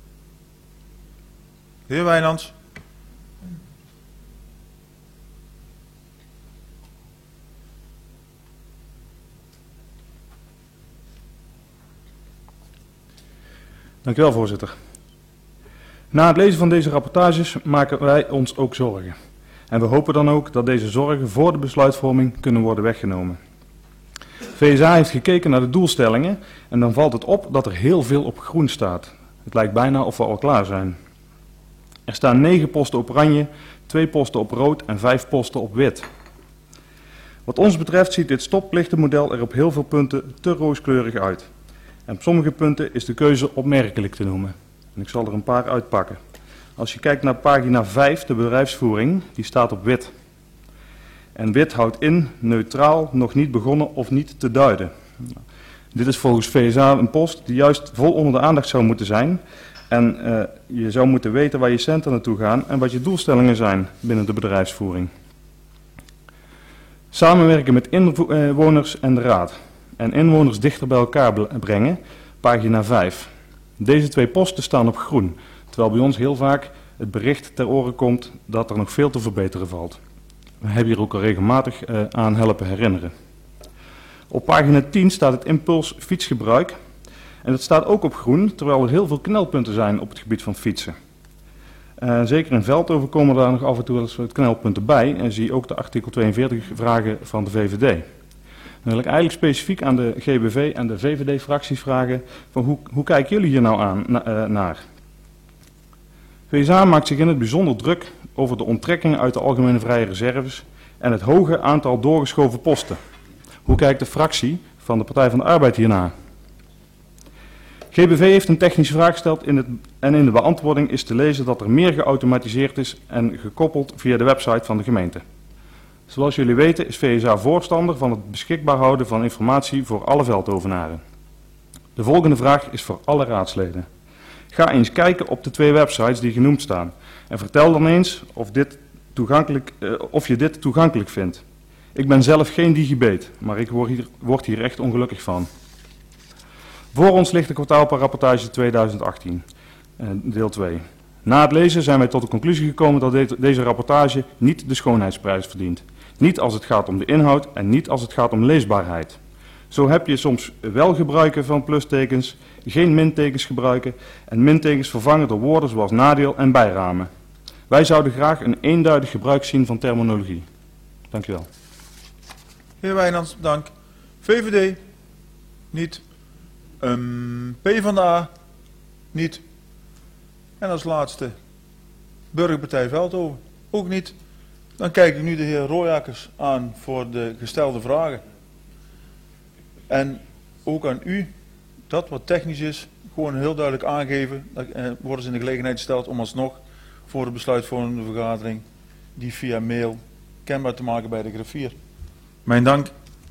Heer Wijnands. Dank u wel, voorzitter. Na het lezen van deze rapportages maken wij ons ook zorgen. En we hopen dan ook dat deze zorgen voor de besluitvorming kunnen worden weggenomen. V S A heeft gekeken naar de doelstellingen en dan valt het op dat er heel veel op groen staat. Het lijkt bijna of we al klaar zijn. Er staan negen posten op oranje, twee posten op rood en vijf posten op wit. Wat ons betreft ziet dit stoplichtenmodel er op heel veel punten te rooskleurig uit. En op sommige punten is de keuze opmerkelijk te noemen. En ik zal er een paar uitpakken. Als je kijkt naar pagina vijf, de bedrijfsvoering, die staat op wit. En wit houdt in, neutraal, nog niet begonnen of niet te duiden. Nou, dit is volgens V S A een post die juist vol onder de aandacht zou moeten zijn. En uh, je zou moeten weten waar je centen naartoe gaan en wat je doelstellingen zijn binnen de bedrijfsvoering. Samenwerken met inwoners en de raad. En inwoners dichter bij elkaar brengen, pagina vijf. Deze twee posten staan op groen, terwijl bij ons heel vaak het bericht ter oren komt dat er nog veel te verbeteren valt. We hebben hier ook al regelmatig uh, aan helpen herinneren. Op pagina tien staat het impuls fietsgebruik. En dat staat ook op groen, terwijl er heel veel knelpunten zijn op het gebied van fietsen. Uh, zeker in Veldhoven komen daar nog af en toe wel eens wat knelpunten bij. En zie ook de artikel tweeënveertig vragen van de V V D. Dan wil ik eigenlijk specifiek aan de G B V en de V V D-fracties vragen van hoe, hoe kijken jullie hier nou aan, na, uh, naar? V S A maakt zich in het bijzonder druk over de onttrekkingen uit de algemene vrije reserves en het hoge aantal doorgeschoven posten. Hoe kijkt de fractie van de Partij van de Arbeid hiernaar? G B V heeft een technische vraag gesteld in het, en in de beantwoording is te lezen dat er meer geautomatiseerd is en gekoppeld via de website van de gemeente. Zoals jullie weten is V S A voorstander van het beschikbaar houden van informatie voor alle Veldhovenaren. De volgende vraag is voor alle raadsleden. Ga eens kijken op de twee websites die genoemd staan en vertel dan eens of, dit toegankelijk, uh, of je dit toegankelijk vindt. Ik ben zelf geen digibeet, maar ik word hier, word hier echt ongelukkig van. Voor ons ligt de kwartaalrapportage tweeduizend achttien, uh, deel twee. Na het lezen zijn wij tot de conclusie gekomen dat de, deze rapportage niet de schoonheidsprijs verdient. Niet als het gaat om de inhoud en niet als het gaat om leesbaarheid. Zo heb je soms wel gebruiken van plustekens, geen mintekens gebruiken en mintekens vervangen door woorden zoals nadeel en bijramen. Wij zouden graag een eenduidig gebruik zien van terminologie. Dank u wel. Heer Wijnands, dank. V V D? Niet. Um, PvdA? Niet. En als laatste Burgerpartij Veldhoven? Ook niet. Dan kijk ik nu de heer Rooijakers aan voor de gestelde vragen. En ook aan u, dat wat technisch is, gewoon heel duidelijk aangeven. Dan eh, worden ze in de gelegenheid gesteld om alsnog voor de besluitvormende vergadering die via mail kenbaar te maken bij de griffier. Mijn dank.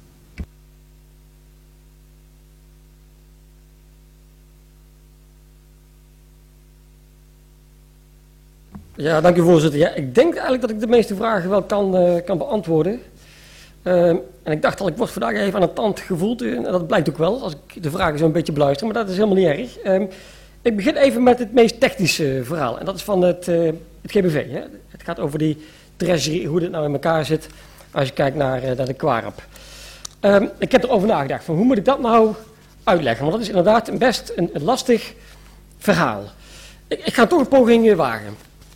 Ja, dank u voorzitter. Ja, ik denk eigenlijk dat ik de meeste vragen wel kan, uh, kan beantwoorden. Uh, en ik dacht al, ik word vandaag even aan de tand gevoeld. Uh, en dat blijkt ook wel, als ik de vragen zo een beetje beluister. Maar dat is helemaal niet erg. Uh, ik begin even met het meest technische verhaal. En dat is van het, uh, het G B V. Hè? Het gaat over die treasury, hoe dit nou in elkaar zit. Als je kijkt naar, uh, naar de Quarab. Uh, ik heb erover nagedacht, van hoe moet ik dat nou uitleggen? Want dat is inderdaad een best een, een lastig verhaal. Ik, ik ga toch een poging wagen.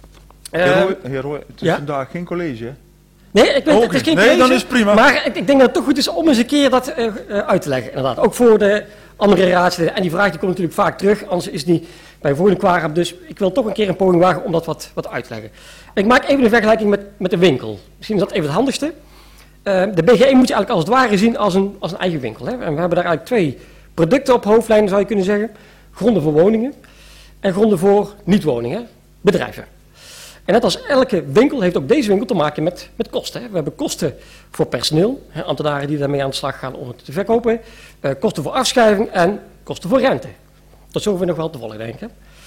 Heer Roy, heer Roy, het is ja? vandaag geen college, hè? Nee, ik weet, oh, het is geen nee, college, dan is het prima. Maar ik, ik denk dat het toch goed is om eens een keer dat uh, uh, uit te leggen, inderdaad. Ook voor de andere raadsleden. En die vraag die komt natuurlijk vaak terug, anders is die bij de volgende Quarab. Dus ik wil toch een keer een poging wagen om dat wat, wat uit te leggen. Ik maak even een vergelijking met, met de winkel. Misschien is dat even het handigste. Uh, de B G E moet je eigenlijk als het ware zien als een, als een eigen winkel. Hè? En we hebben daar eigenlijk twee producten op hoofdlijnen, zou je kunnen zeggen. Gronden voor woningen en gronden voor niet-woningen, bedrijven. En net als elke winkel heeft ook deze winkel te maken met, met kosten. Hè. We hebben kosten voor personeel, hè, ambtenaren die daarmee aan de slag gaan om het te verkopen. Uh, kosten voor afschrijving en kosten voor rente. Dat zover nog wel te volgen, denk ik.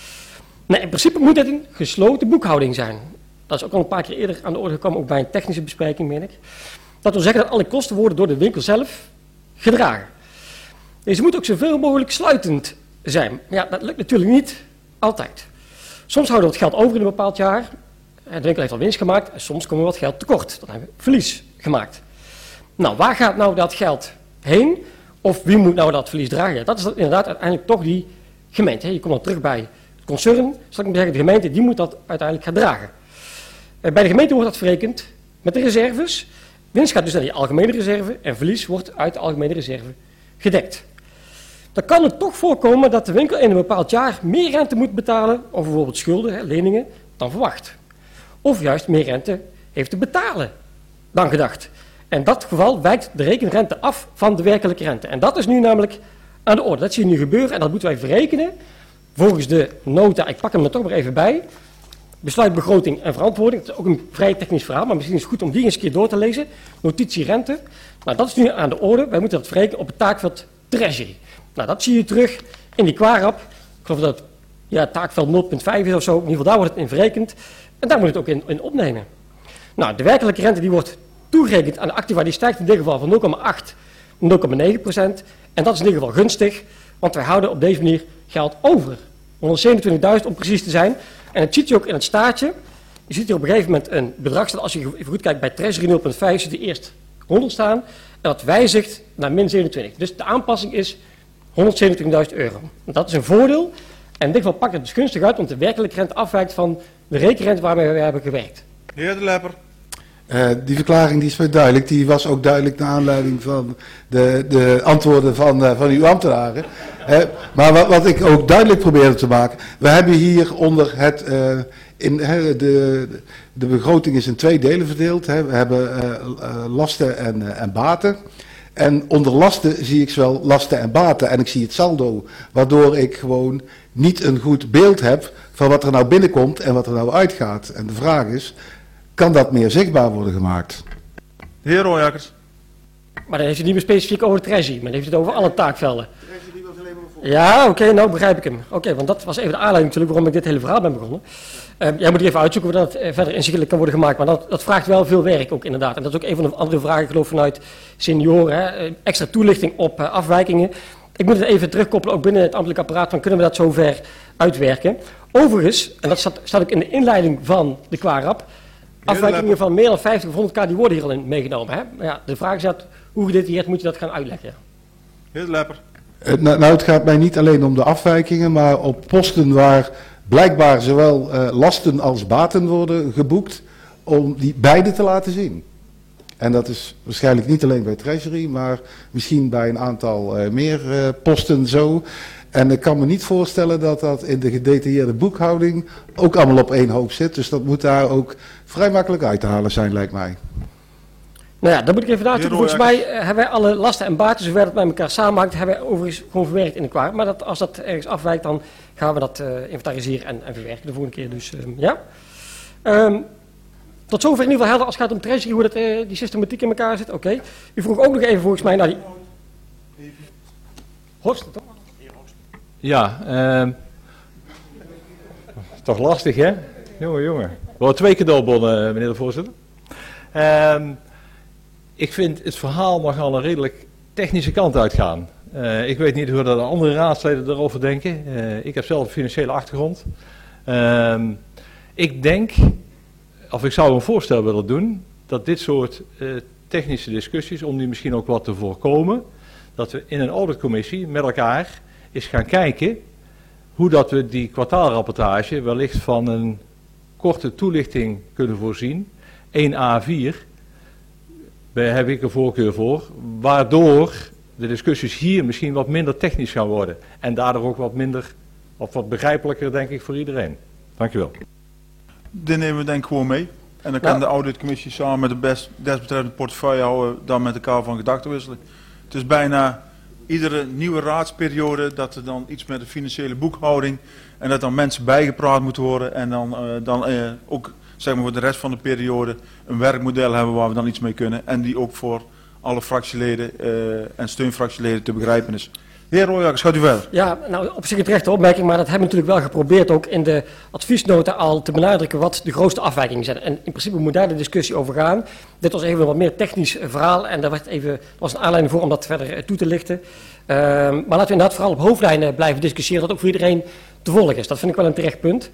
Nee, in principe moet het een gesloten boekhouding zijn. Dat is ook al een paar keer eerder aan de orde gekomen, ook bij een technische bespreking, meen ik. Dat wil zeggen dat alle kosten worden door de winkel zelf gedragen. Deze moet ook zoveel mogelijk sluitend zijn. Ja, dat lukt natuurlijk niet altijd. Soms houden we wat geld over in een bepaald jaar. De winkel heeft al winst gemaakt en soms komen we wat geld tekort. Dan hebben we verlies gemaakt. Nou, waar gaat nou dat geld heen? Of wie moet nou dat verlies dragen? Ja, dat is inderdaad uiteindelijk toch die gemeente. Je komt dan terug bij het concern. Zal ik maar zeggen, de gemeente die moet dat uiteindelijk gaan dragen. Bij de gemeente wordt dat verrekend met de reserves. Winst gaat dus naar die algemene reserve en verlies wordt uit de algemene reserve gedekt. Dan kan het toch voorkomen dat de winkel in een bepaald jaar meer rente moet betalen over bijvoorbeeld schulden, hè, leningen, dan verwacht. Of juist meer rente heeft te betalen dan gedacht. En in dat geval wijkt de rekenrente af van de werkelijke rente. En dat is nu namelijk aan de orde. Dat zie je nu gebeuren en dat moeten wij verrekenen volgens de nota. Ik pak hem er toch maar even bij. Besluit begroting en verantwoording. Dat is ook een vrij technisch verhaal, maar misschien is het goed om die eens een keer door te lezen. Notitie rente. Nou, dat is nu aan de orde. Wij moeten dat verrekenen op het taakveld treasury. Nou, dat zie je terug in die Quarab. Ik geloof dat het ja, taakveld nul komma vijf is of zo. In ieder geval, daar wordt het in verrekend. En daar moet het ook in, in opnemen. Nou, de werkelijke rente die wordt toegerekend aan de activa. Die stijgt in dit geval van nul komma acht naar nul komma negen procent. En dat is in ieder geval gunstig. Want wij houden op deze manier geld over. honderdzevenentwintigduizend om precies te zijn. En het ziet je ook in het staartje. Je ziet hier op een gegeven moment een bedrag staan. Als je even goed kijkt bij treasury nul komma vijf zit die eerst honderd staan. En dat wijzigt naar min zevenentwintig. Dus de aanpassing is honderdzevenentwintigduizend euro. Dat is een voordeel. En in dit geval pakt het dus gunstig uit, want de werkelijke rente afwijkt van de rekenrente waarmee we hebben gewerkt. De heer De Lepper. Uh, die verklaring die is wel duidelijk. Die was ook duidelijk naar aanleiding van de, de antwoorden van, uh, van uw ambtenaren. Uh, maar wat, wat ik ook duidelijk probeerde te maken. We hebben hier onder het... Uh, in, uh, de, de begroting is in twee delen verdeeld. Hè. We hebben uh, uh, lasten en, uh, en baten. En onder lasten zie ik zowel lasten en baten en ik zie het saldo, waardoor ik gewoon niet een goed beeld heb van wat er nou binnenkomt en wat er nou uitgaat. En de vraag is, kan dat meer zichtbaar worden gemaakt? De heer Royakkers. Maar dan heeft u niet meer specifiek over de treasury, maar dan heeft u het over alle taakvelden. Ja, oké, okay, nou begrijp ik hem. Oké, okay, want dat was even de aanleiding natuurlijk waarom ik dit hele verhaal ben begonnen. Uh, jij moet even uitzoeken hoe dat uh, verder inzichtelijk kan worden gemaakt, maar dat, dat vraagt wel veel werk ook inderdaad. En dat is ook een van de andere vragen, ik geloof vanuit senioren, hè? Uh, extra toelichting op uh, afwijkingen. Ik moet het even terugkoppelen, ook binnen het ambtelijk apparaat, van kunnen we dat zover uitwerken. Overigens, en dat staat, staat ook in de inleiding van de Quarab, afwijkingen van meer dan vijftig of honderd k die worden hier al in meegenomen. Hè? Maar ja, de vraag is dat, hoe gedetailleerd moet je dat gaan uitleggen? Heer De Lepper. Nou, nou, het gaat mij niet alleen om de afwijkingen, maar op posten waar blijkbaar zowel uh, lasten als baten worden geboekt, om die beide te laten zien. En dat is waarschijnlijk niet alleen bij Treasury, maar misschien bij een aantal uh, meer uh, posten zo. En ik kan me niet voorstellen dat dat in de gedetailleerde boekhouding ook allemaal op één hoop zit. Dus dat moet daar ook vrij makkelijk uit te halen zijn, lijkt mij. Nou ja, dan moet ik even naartoe. Volgens mij uh, hebben wij alle lasten en baten, zover dat met elkaar samenhangt, hebben wij overigens gewoon verwerkt in de Quarab. Maar dat, als dat ergens afwijkt, dan gaan we dat uh, inventariseren en, en verwerken de volgende keer. Dus uh, ja. Um, Tot zover in ieder geval helder als het gaat om treasury, hoe dat, uh, die systematiek in elkaar zit. Oké. Okay. U vroeg ook nog even volgens mij naar die... Horst, toch? Ja, uh, toch lastig hè? Jongen, jongen. We hadden twee cadeaubonnen, meneer de voorzitter. Uh, ik vind het verhaal mag al een redelijk technische kant uitgaan. Uh, ik weet niet hoe de andere raadsleden erover denken. Uh, ik heb zelf een financiële achtergrond. Uh, ik denk, of ik zou een voorstel willen doen, dat dit soort uh, technische discussies, om die misschien ook wat te voorkomen, dat we in een auditcommissie met elkaar eens gaan kijken hoe dat we die kwartaalrapportage wellicht van een korte toelichting kunnen voorzien. één A vier, daar heb ik een voorkeur voor, waardoor de discussies hier misschien wat minder technisch gaan worden. En daardoor ook wat minder, of wat begrijpelijker denk ik voor iedereen. Dankjewel. Dit nemen we denk ik gewoon mee. En dan kan Nou. de auditcommissie samen met de best, desbetreffende portefeuillehouder dan met elkaar van gedachten wisselen. Het is bijna iedere nieuwe raadsperiode dat er dan iets met de financiële boekhouding en dat dan mensen bijgepraat moeten worden en dan, uh, dan uh, ook zeg maar voor de rest van de periode een werkmodel hebben waar we dan iets mee kunnen en die ook voor alle fractieleden uh, en steunfractieleden te begrijpen is. De heer Royakkers, gaat u verder. Ja, nou op zich een terechte opmerking, maar dat hebben we natuurlijk wel geprobeerd ook in de adviesnota al te benadrukken wat de grootste afwijkingen zijn. En in principe moet daar de discussie over gaan. Dit was even een wat meer technisch verhaal en daar werd even, er was een aanleiding voor om dat verder toe te lichten. Uh, maar laten we inderdaad vooral op hoofdlijnen blijven discussiëren, dat ook voor iedereen te volgen is. Dat vind ik wel een terecht punt.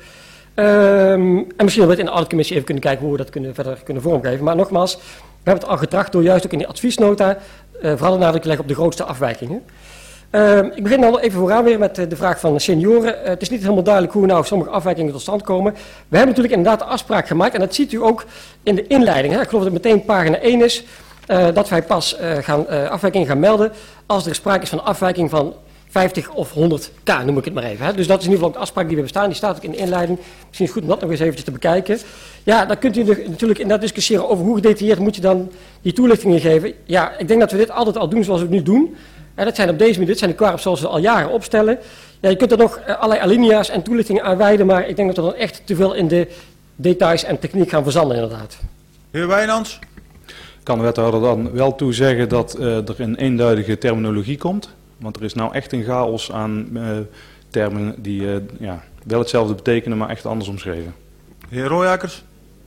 Um, en misschien dat we in de auditcommissie even kunnen kijken hoe we dat kunnen, verder kunnen vormgeven. Maar nogmaals, we hebben het al getracht door juist ook in die adviesnota uh, vooral de nadruk te leggen op de grootste afwijkingen. Uh, ik begin dan even vooraan weer met uh, de vraag van de senioren. Uh, het is niet helemaal duidelijk hoe nou sommige afwijkingen tot stand komen. We hebben natuurlijk inderdaad de afspraak gemaakt en dat ziet u ook in de inleiding. Hè. Ik geloof dat het meteen pagina één is, uh, dat wij pas uh, gaan, uh, afwijkingen gaan melden als er sprake is van afwijking van vijftig of honderd k, noem ik het maar even. Hè. Dus dat is in ieder geval de afspraak die we hebben staan. Die staat ook in de inleiding. Misschien is het goed om dat nog eens eventjes te bekijken. Ja, dan kunt u natuurlijk inderdaad discussiëren over hoe gedetailleerd moet je dan die toelichtingen geven. Ja, ik denk dat we dit altijd al doen zoals we het nu doen. En dat zijn op deze manier, dit zijn de kwarp zoals we al jaren opstellen. Ja, je kunt er nog uh, allerlei alinea's en toelichtingen aan wijden, maar ik denk dat we dan echt te veel in de details en techniek gaan verzanden inderdaad. Heer Wijnands. Kan de wethouder dan wel toezeggen dat uh, er een eenduidige terminologie komt? Want er is nou echt een chaos aan uh, termen die uh, ja, wel hetzelfde betekenen, maar echt anders omschreven. Heer Royakkers.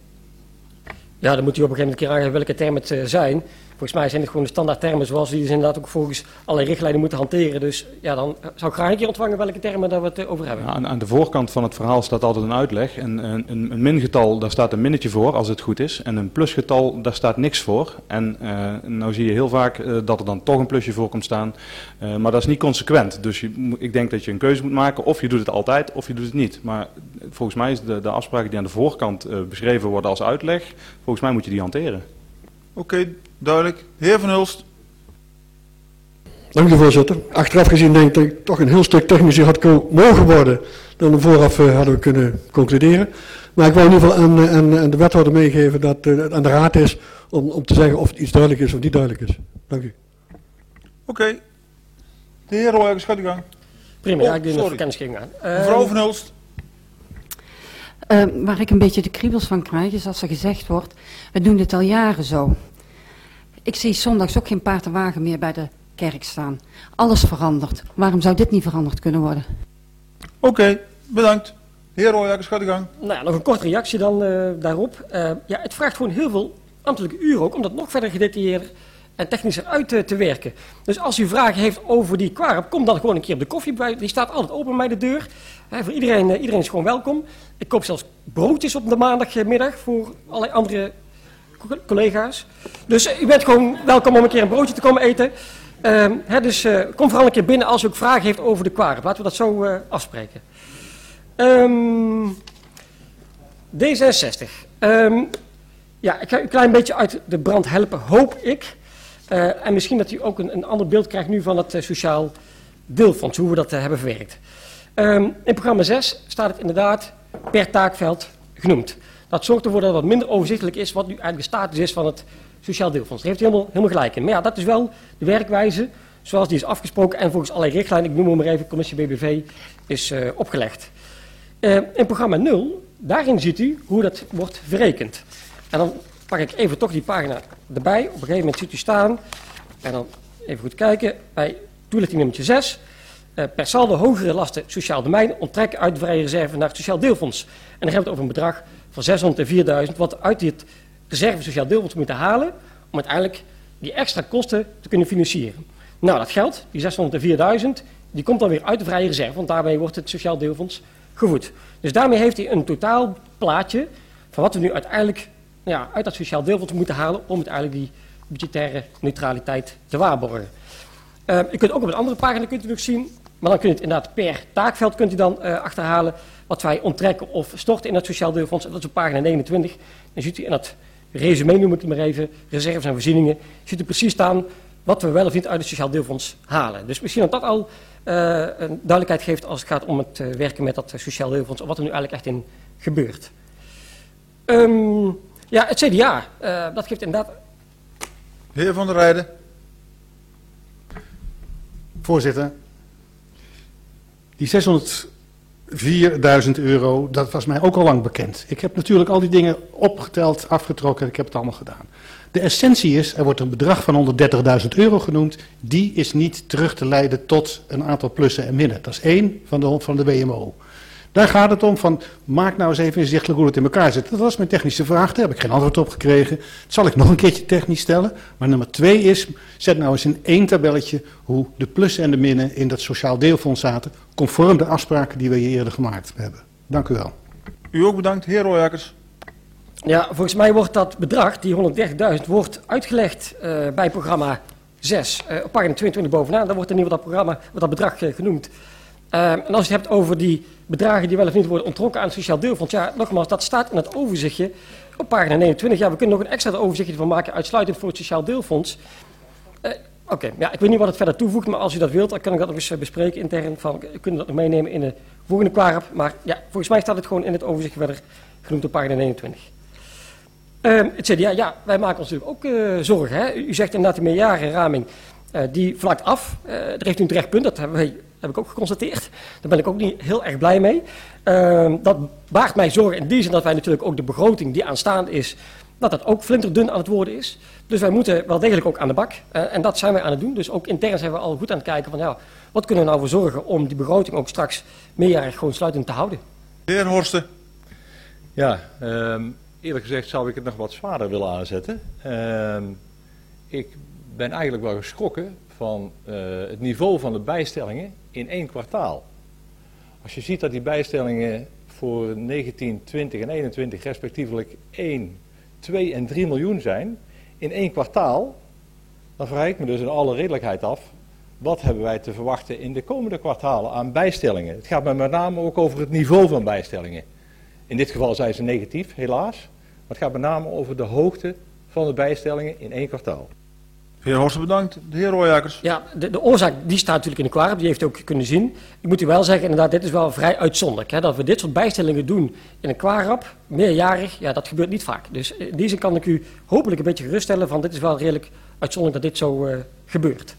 Ja, dan moet u op een gegeven moment een keer aangeven welke termen het uh, zijn. Volgens mij zijn het gewoon de standaard termen zoals die dus inderdaad ook volgens allerlei richtlijnen moeten hanteren. Dus ja, dan zou ik graag een keer ontvangen welke termen daar we het uh, over hebben. Ja, aan, aan de voorkant van het verhaal staat altijd een uitleg. En een, een, een mingetal, daar staat een minnetje voor als het goed is. En een plusgetal, daar staat niks voor. En uh, nou zie je heel vaak uh, dat er dan toch een plusje voor komt staan. Uh, maar dat is niet consequent. Dus je, ik denk dat je een keuze moet maken. Of je doet het altijd, of je doet het niet. Maar volgens mij is de, de afspraken die aan de voorkant uh, beschreven worden als uitleg, volgens mij moet je die hanteren. Oké, okay, duidelijk. Heer Van Hulst. Dank u, voorzitter. Achteraf gezien denk ik dat ik toch een heel stuk technischer had mogen worden dan we vooraf uh, hadden we kunnen concluderen. Maar ik wil in ieder geval aan, aan, aan de wethouder meegeven dat uh, het aan de raad is om, om te zeggen of iets duidelijk is of niet duidelijk is. Dank u. Oké. Okay. De heer Royakkers, gaat u gang. Prima, oh, ja, ik doe nog kennisgeving aan. Uh, Mevrouw Van Hulst. Uh, waar ik een beetje de kriebels van krijg is als er gezegd wordt, we doen dit al jaren zo. Ik zie zondags ook geen paard en wagen meer bij de kerk staan. Alles verandert. Waarom zou dit niet veranderd kunnen worden? Oké, okay, bedankt. Heer Royakkers, gaat u gang. Nou ja, nog een korte reactie dan uh, daarop. Uh, ja, het vraagt gewoon heel veel ambtelijke uren ook om dat nog verder gedetailleerder en technischer uit te, te werken. Dus als u vragen heeft over die kwarp, kom dan gewoon een keer op de koffie bij. Die staat altijd open bij de deur. He, voor iedereen, uh, iedereen is gewoon welkom. Ik koop zelfs broodjes op de maandagmiddag voor allerlei andere collega's. Dus uh, u bent gewoon welkom om een keer een broodje te komen eten. Uh, he, dus uh, kom vooral een keer binnen als u ook vragen heeft over de kwarp. Laten we dat zo uh, afspreken. Um, D zesenzestig. Um, ja, ik ga u een klein beetje uit de brand helpen, hoop ik. Uh, en misschien dat u ook een, een ander beeld krijgt nu van het uh, sociaal deelfonds, hoe we dat uh, hebben verwerkt. Um, in programma zes staat het inderdaad per taakveld genoemd. Dat zorgt ervoor dat het wat minder overzichtelijk is wat nu eigenlijk de status is van het sociaal deelfonds. Daar heeft u helemaal, helemaal gelijk in. Maar ja, dat is wel de werkwijze zoals die is afgesproken en volgens allerlei richtlijnen, ik noem hem maar even, commissie B B V, is uh, opgelegd. Uh, in programma nul, daarin ziet u hoe dat wordt verrekend. En dan pak ik even toch die pagina erbij. Op een gegeven moment ziet u staan, en dan even goed kijken, bij toelichting nummer zes. Uh, per saldo hogere lasten sociaal domein onttrekken uit de vrije reserve naar het sociaal deelfonds. En dan hebben we het over een bedrag van zeshonderdvierduizend, wat uit dit reserve sociaal deelfonds moeten halen, om uiteindelijk die extra kosten te kunnen financieren. Nou, dat geld, die zeshonderdvierduizend, die komt dan weer uit de vrije reserve, want daarmee wordt het sociaal deelfonds gevoed. Dus daarmee heeft hij een totaal plaatje van wat we nu uiteindelijk ja, uit dat sociaal deelfonds moeten halen om uiteindelijk die budgettaire neutraliteit te waarborgen. Uh, u kunt ook op een andere pagina kunt u nog zien, maar dan kunt u het inderdaad per taakveld kunt u dan uh, achterhalen wat wij onttrekken of storten in het sociaal deelfonds. En dat is op pagina negenentwintig. Dan ziet u in dat resume, noem ik het maar even, reserves en voorzieningen, ziet u precies staan wat we wel of niet uit het sociaal deelfonds halen. Dus misschien dat dat al uh, een duidelijkheid geeft als het gaat om het uh, werken met dat uh, sociaal deelfonds, of wat er nu eigenlijk echt in gebeurt. Um, ja, het C D A, uh, dat geeft inderdaad... Heer Van der Rijden. Voorzitter, die zeshonderdvierduizend euro, dat was mij ook al lang bekend. Ik heb natuurlijk al die dingen opgeteld, afgetrokken, ik heb het allemaal gedaan. De essentie is, er wordt een bedrag van honderddertigduizend euro genoemd, die is niet terug te leiden tot een aantal plussen en minnen. Dat is één van de, van de W M O. Daar gaat het om van, maak nou eens even inzichtelijk hoe het in elkaar zit. Dat was mijn technische vraag, daar heb ik geen antwoord op gekregen. Dat zal ik nog een keertje technisch stellen. Maar nummer twee is, zet nou eens in één tabelletje hoe de plussen en de minnen in dat sociaal deelfonds zaten, conform de afspraken die we hier eerder gemaakt hebben. Dank u wel. U ook bedankt, heer Royakkers. Ja, volgens mij wordt dat bedrag, die honderddertigduizend, wordt uitgelegd uh, bij programma zes. Uh, op pagina tweeëntwintig bovenaan, daar wordt in ieder geval dat, programma, wordt dat bedrag uh, genoemd. Uh, en als je het hebt over die bedragen die wel of niet worden onttrokken aan het sociaal deelfonds, ja, nogmaals, dat staat in het overzichtje op pagina negenentwintig. Ja, we kunnen nog een extra overzichtje van maken, uitsluitend voor het sociaal deelfonds. Uh, Oké, okay, ja, ik weet niet wat het verder toevoegt, maar als u dat wilt, dan kan ik dat nog eens bespreken intern. Van, we kunnen dat nog meenemen in de volgende kwarap. Maar ja, volgens mij staat het gewoon in het overzichtje verder genoemd op pagina negenentwintig. Uh, het C D A, ja, wij maken ons natuurlijk ook uh, zorgen. Hè? U zegt inderdaad, die meerjarenraming, uh, die vlakt af. Uh, daar heeft u een terecht punt, dat hebben wij, heb ik ook geconstateerd. Daar ben ik ook niet heel erg blij mee. Uh, dat baart mij zorgen in die zin dat wij natuurlijk ook de begroting die aanstaande is, dat dat ook flinterdun aan het worden is. Dus wij moeten wel degelijk ook aan de bak. Uh, en dat zijn wij aan het doen. Dus ook intern zijn we al goed aan het kijken van, ja, wat kunnen we nou voor zorgen om die begroting ook straks meerjarig gewoon sluitend te houden. De heer Horsten. Ja, um, eerlijk gezegd zou ik het nog wat zwaarder willen aanzetten. Um, ik ben eigenlijk wel geschrokken van uh, het niveau van de bijstellingen in één kwartaal. Als je ziet dat die bijstellingen voor negentien, twintig en eenentwintig respectievelijk één, twee en drie miljoen zijn in één kwartaal, dan vraag ik me dus in alle redelijkheid af, wat hebben wij te verwachten in de komende kwartalen aan bijstellingen? Het gaat me met name ook over het niveau van bijstellingen. In dit geval zijn ze negatief, helaas. Maar het gaat met name over de hoogte van de bijstellingen in één kwartaal. Heer Horsten, bedankt. De heer Royakkers. Ja, de, de oorzaak die staat natuurlijk in de kwarp, die heeft u ook kunnen zien. Ik moet u wel zeggen, inderdaad, dit is wel vrij uitzonderlijk. Hè, dat we dit soort bijstellingen doen in een kwarap, meerjarig, ja, dat gebeurt niet vaak. Dus in die zin kan ik u hopelijk een beetje geruststellen van dit is wel redelijk uitzonderlijk dat dit zo uh, gebeurt.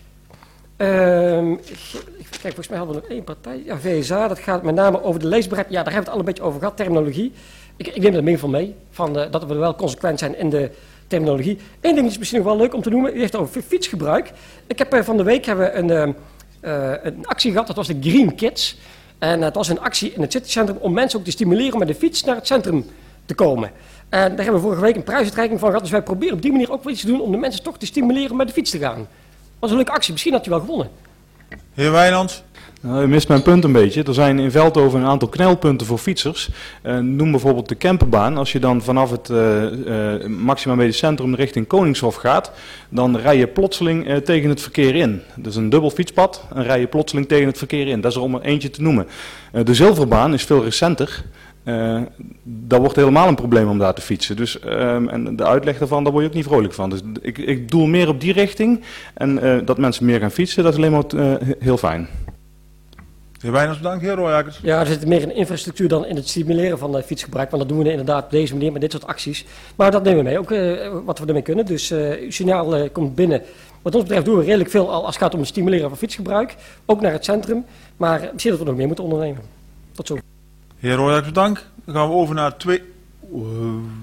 Uh, kijk, volgens mij hadden we nog één partij, ja, V S A, dat gaat met name over de leesbaarheid. Ja, daar hebben we het al een beetje over gehad, terminologie. Ik, ik neem er meer van mee, van, uh, dat we wel consequent zijn in de terminologie. Eén ding is misschien nog wel leuk om te noemen, u heeft het over fietsgebruik. Ik heb uh, van de week hebben we een, uh, uh, een actie gehad, dat was de Green Kids. En uh, het was een actie in het citycentrum om mensen ook te stimuleren om met de fiets naar het centrum te komen. En daar hebben we vorige week een prijsuitreiking van gehad, dus wij proberen op die manier ook wel iets te doen om de mensen toch te stimuleren om met de fiets te gaan. Dat was een leuke actie, misschien had u wel gewonnen. Heer Wijnands. Nou, u mist mijn punt een beetje. Er zijn in Veldhoven een aantal knelpunten voor fietsers. Uh, noem bijvoorbeeld de camperbaan. Als je dan vanaf het uh, uh, Maxima Medisch Centrum richting Koningshof gaat, dan rij je plotseling uh, tegen het verkeer in. Dat is een dubbel fietspad en rij je plotseling tegen het verkeer in. Dat is er om er eentje te noemen. Uh, de Zilverbaan is veel recenter. Uh, dat wordt helemaal een probleem om daar te fietsen. Dus, uh, en de uitleg daarvan, daar word je ook niet vrolijk van. Dus ik, ik doel meer op die richting. En uh, dat mensen meer gaan fietsen, dat is alleen maar uh, heel fijn. Heer Wijnands, bedankt. Heer Royakkers. Ja, er zit meer in infrastructuur dan in het stimuleren van uh, fietsgebruik. Want dat doen we inderdaad op deze manier met dit soort acties. Maar dat nemen we mee, ook uh, wat we ermee kunnen. Dus uh, uw signaal uh, komt binnen. Wat ons betreft doen we redelijk veel al als het gaat om het stimuleren van fietsgebruik. Ook naar het centrum. Maar uh, misschien dat we nog meer moeten ondernemen. Tot zo. Heer Royakkers, bedankt. Dan gaan we over naar twee... Uh,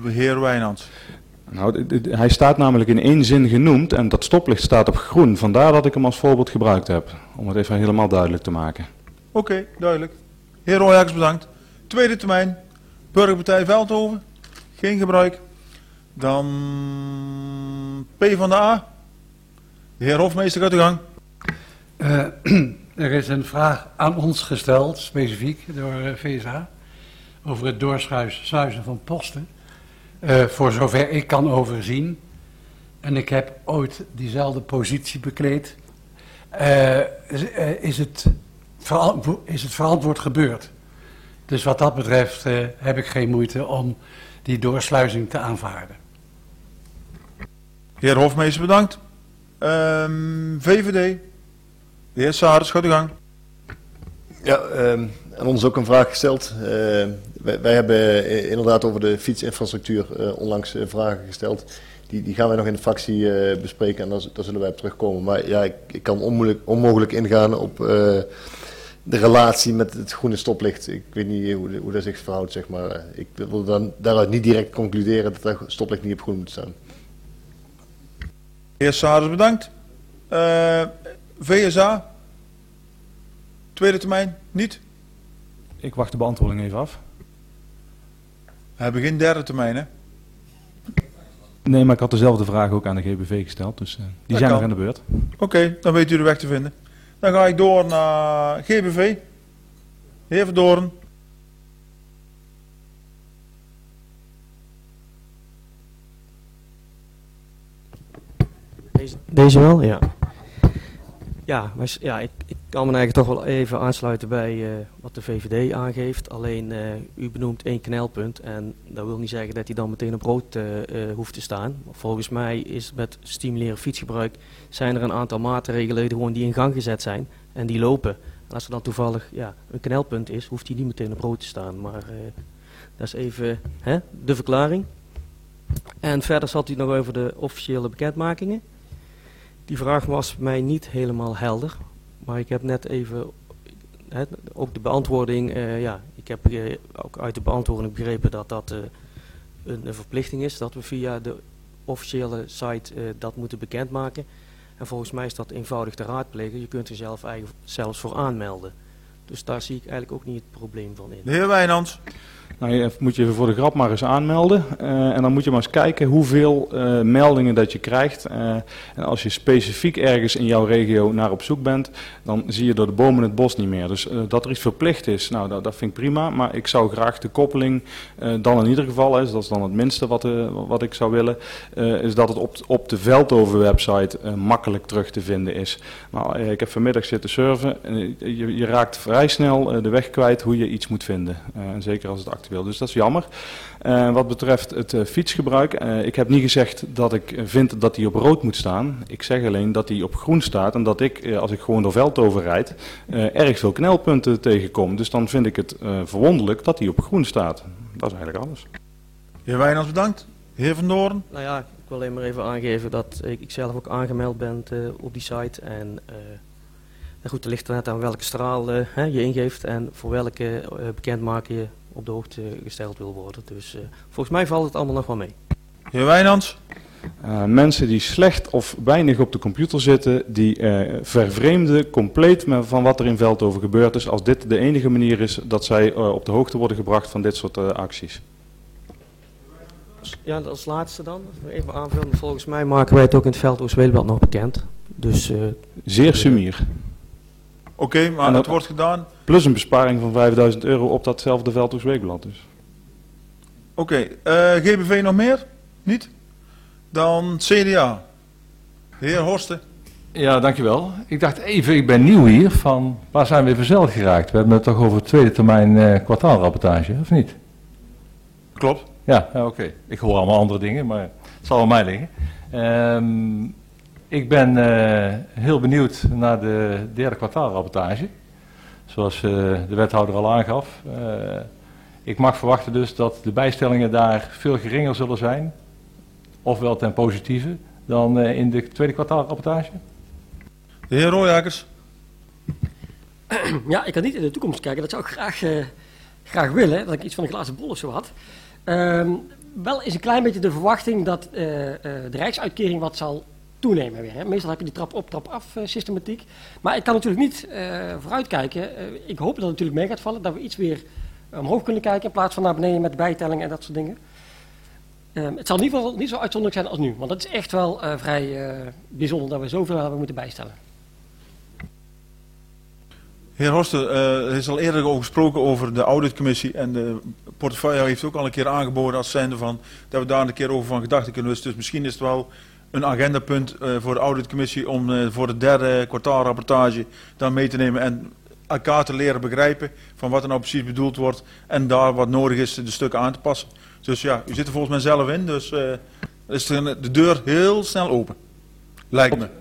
heer Wijnands. Nou, d- d- hij staat namelijk in één zin genoemd en dat stoplicht staat op groen. Vandaar dat ik hem als voorbeeld gebruikt heb. Om het even helemaal duidelijk te maken. Oké, okay, duidelijk. Heer Royakkers, bedankt. Tweede termijn. Burgerpartij Veldhoven. Geen gebruik. Dan P van de A. De heer Hofmeester, gaat u gang. Uh, er is een vraag aan ons gesteld, specifiek door uh, V S A, over het doorsluizen van posten. Uh, voor zover ik kan overzien. En ik heb ooit diezelfde positie bekleed. Uh, is, uh, is, het verant- is het verantwoord gebeurd? Dus wat dat betreft uh, heb ik geen moeite om die doorsluizing te aanvaarden. Heer Hofmeester, bedankt. Um, V V D. De heer Saris, gaat u gang. Ja, um, aan ons ook een vraag gesteld. Uh, wij, wij hebben uh, inderdaad over de fietsinfrastructuur uh, onlangs uh, vragen gesteld. Die, die gaan wij nog in de fractie uh, bespreken en daar, daar zullen wij op terugkomen. Maar ja, ik, ik kan onmogelijk, onmogelijk ingaan op uh, de relatie met het groene stoplicht. Ik weet niet hoe, hoe dat zich verhoudt, zeg maar. Uh, ik wil dan daaruit niet direct concluderen dat dat stoplicht niet op groen moet staan. Heer Saris, bedankt. Uh, V S A. Tweede termijn, niet? Ik wacht de beantwoording even af. We hebben geen derde termijn, hè? Nee, maar ik had dezelfde vraag ook aan de G B V gesteld, dus uh, die dat zijn kan. nog aan de beurt. Oké, okay, dan weet u de weg te vinden. Dan ga ik door naar G B V. Heer Verdoorn. Deze, deze wel, ja. Ja, maar, ja ik, ik kan me eigenlijk toch wel even aansluiten bij uh, wat de V V D aangeeft. Alleen, uh, u benoemt één knelpunt en dat wil niet zeggen dat hij dan meteen op rood uh, uh, hoeft te staan. Volgens mij is met stimuleren fietsgebruik zijn er een aantal maatregelen gewoon die in gang gezet zijn en die lopen. En als er dan toevallig ja, een knelpunt is, hoeft hij niet meteen op rood te staan. Maar uh, dat is even hè, de verklaring. En verder zat u nog over de officiële bekendmakingen. Die vraag was mij niet helemaal helder, maar ik heb net even, he, ook de beantwoording, uh, ja, ik heb uh, ook uit de beantwoording begrepen dat dat uh, een, een verplichting is, dat we via de officiële site uh, dat moeten bekendmaken. En volgens mij is dat eenvoudig te raadplegen, je kunt er zelf eigen, zelfs voor aanmelden. Dus daar zie ik eigenlijk ook niet het probleem van in. De heer Wijnands. Nou, je moet je even voor de grap maar eens aanmelden. Uh, en dan moet je maar eens kijken hoeveel uh, meldingen dat je krijgt. Uh, en als je specifiek ergens in jouw regio naar op zoek bent, dan zie je door de bomen het bos niet meer. Dus uh, dat er iets verplicht is, nou dat, dat vind ik prima. Maar ik zou graag de koppeling, uh, dan in ieder geval, hè, dat is dan het minste wat, uh, wat ik zou willen, uh, is dat het op, op de Veldhoven website uh, makkelijk terug te vinden is. Nou, uh, ik heb vanmiddag zitten surfen. Uh, je, je raakt vrij snel uh, de weg kwijt hoe je iets moet vinden. Uh, en zeker als het actueel. Dus dat is jammer. Uh, wat betreft het uh, fietsgebruik, uh, ik heb niet gezegd dat ik vind dat die op rood moet staan. Ik zeg alleen dat die op groen staat en dat ik, uh, als ik gewoon door Veldhoven rijd, uh, erg veel knelpunten tegenkom. Dus dan vind ik het uh, verwonderlijk dat die op groen staat. Dat is eigenlijk alles. Heer Wijnands, bedankt. Heer Van Doorn. Nou ja, ik wil alleen maar even aangeven dat ik, ik zelf ook aangemeld ben uh, op die site. En uh, en goed, er ligt er net aan welke straal uh, hè, je ingeeft en voor welke uh, bekendmaking je op de hoogte gesteld wil worden. Dus uh, volgens mij valt het allemaal nog wel mee. Heer Wijnands. Uh, mensen die slecht of weinig op de computer zitten, die uh, vervreemden compleet met van wat er in Veldhoven gebeurd is, als dit de enige manier is dat zij uh, op de hoogte worden gebracht van dit soort uh, acties. Ja, als laatste dan, even aanvullen. Volgens mij maken wij het ook in het Veldhoven Weekblad nog bekend. Dus, uh, Zeer sumier. Oké, okay, maar dat wordt gedaan. Plus een besparing van vijfduizend euro op datzelfde Veldhoven Weekblad. Dus. Oké, okay, uh, G B V nog meer? Niet? Dan C D A. De heer Horsten. Ja, dankjewel. Ik dacht even, ik ben nieuw hier, van waar zijn we verzeld geraakt? We hebben het toch over tweede termijn uh, kwartaalrapportage, of niet? Klopt. Ja, ja oké. Okay. Ik hoor allemaal andere dingen, maar het zal aan mij liggen. Um, ik ben uh, heel benieuwd naar de derde kwartaalrapportage. Zoals uh, de wethouder al aangaf. Uh, ik mag verwachten dus dat de bijstellingen daar veel geringer zullen zijn. Ofwel ten positieve dan uh, in de tweede kwartaalrapportage. De heer Royakkers. Ja, ik kan niet in de toekomst kijken. Dat zou ik graag, uh, graag willen. Dat ik iets van een glazen bol of zo had. Um, wel is een klein beetje de verwachting dat uh, uh, de rijksuitkering wat zal toenemen weer. Hè. Meestal heb je die trap op, trap af uh, systematiek. Maar ik kan natuurlijk niet uh, vooruitkijken. Uh, ik hoop dat het natuurlijk mee gaat vallen, dat we iets weer omhoog kunnen kijken in plaats van naar beneden met bijtelling en dat soort dingen. Um, het zal in ieder geval niet zo uitzonderlijk zijn als nu, want dat is echt wel uh, vrij uh, bijzonder dat we zoveel hebben moeten bijstellen. Heer Horsten, uh, er is al eerder over gesproken over de auditcommissie en de portefeuille heeft ook al een keer aangeboden als zijnde van dat we daar een keer over van gedachten kunnen wisselen. Dus misschien is het wel een agendapunt uh, voor de auditcommissie om uh, voor de derde kwartaalrapportage daar mee te nemen en elkaar te leren begrijpen van wat er nou precies bedoeld wordt en daar wat nodig is de stukken aan te passen. Dus ja, u zit er volgens mij zelf in, dus uh, is de deur heel snel open. Lijkt me.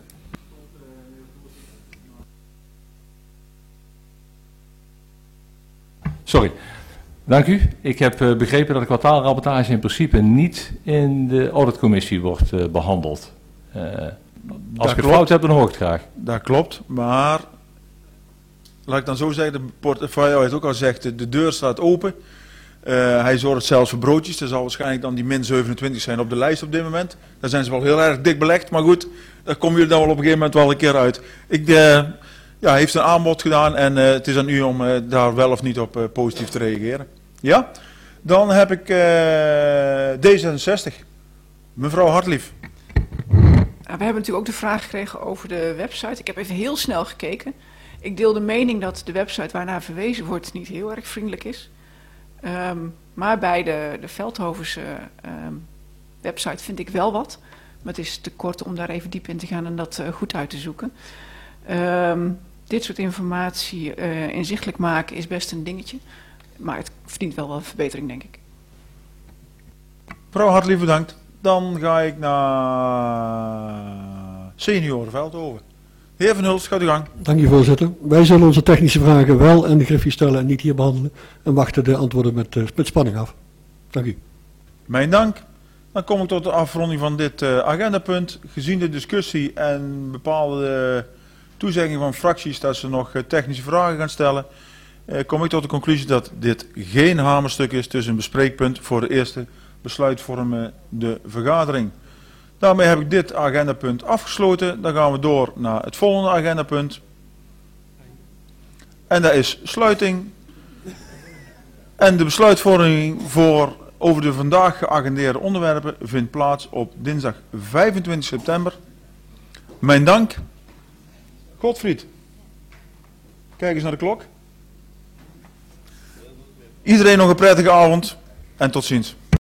Sorry. Dank u. Ik heb uh, begrepen dat de kwartaalrapportage in principe niet in de auditcommissie wordt uh, behandeld. Uh, als ik het fout heb, dan hoor ik het graag. Dat klopt, maar laat ik dan zo zeggen, de portefeuille heeft ook al gezegd, de deur staat open. Uh, hij zorgt zelfs voor broodjes. Er zal waarschijnlijk dan die min zevenentwintig zijn op de lijst op dit moment. Daar zijn ze wel heel erg dik belegd, maar goed, daar komen jullie dan wel op een gegeven moment wel een keer uit. Ik uh, ja, heeft een aanbod gedaan en uh, het is aan u om uh, daar wel of niet op uh, positief te reageren. Ja? Dan heb ik uh, D zesenzestig. Mevrouw Hartlief. We hebben natuurlijk ook de vraag gekregen over de website. Ik heb even heel snel gekeken. Ik deel de mening dat de website waarnaar verwezen wordt niet heel erg vriendelijk is. Um, maar bij de, de Veldhovense um, website vind ik wel wat. Maar het is te kort om daar even diep in te gaan en dat uh, goed uit te zoeken. Um, dit soort informatie uh, inzichtelijk maken is best een dingetje. Maar het verdient wel wel een verbetering, denk ik. Mevrouw Hartlief, bedankt. Dan ga ik naar Senioren Veldhoven. De heer Van Hulst, gaat u gang. Dank u, voorzitter. Wij zullen onze technische vragen wel in de griffie stellen en niet hier behandelen. En wachten de antwoorden met, uh, met spanning af. Dank u. Mijn dank. Dan kom ik tot de afronding van dit uh, agendapunt. Gezien de discussie en bepaalde toezeggingen van fracties dat ze nog uh, technische vragen gaan stellen, uh, kom ik tot de conclusie dat dit geen hamerstuk is, dus een bespreekpunt voor de eerste besluitvormende vergadering. Daarmee heb ik dit agendapunt afgesloten. Dan gaan we door naar het volgende agendapunt. En dat is sluiting. En de besluitvorming voor over de vandaag geagendeerde onderwerpen vindt plaats op dinsdag vijfentwintig september. Mijn dank. Godfried. Kijk eens naar de klok. Iedereen nog een prettige avond en tot ziens.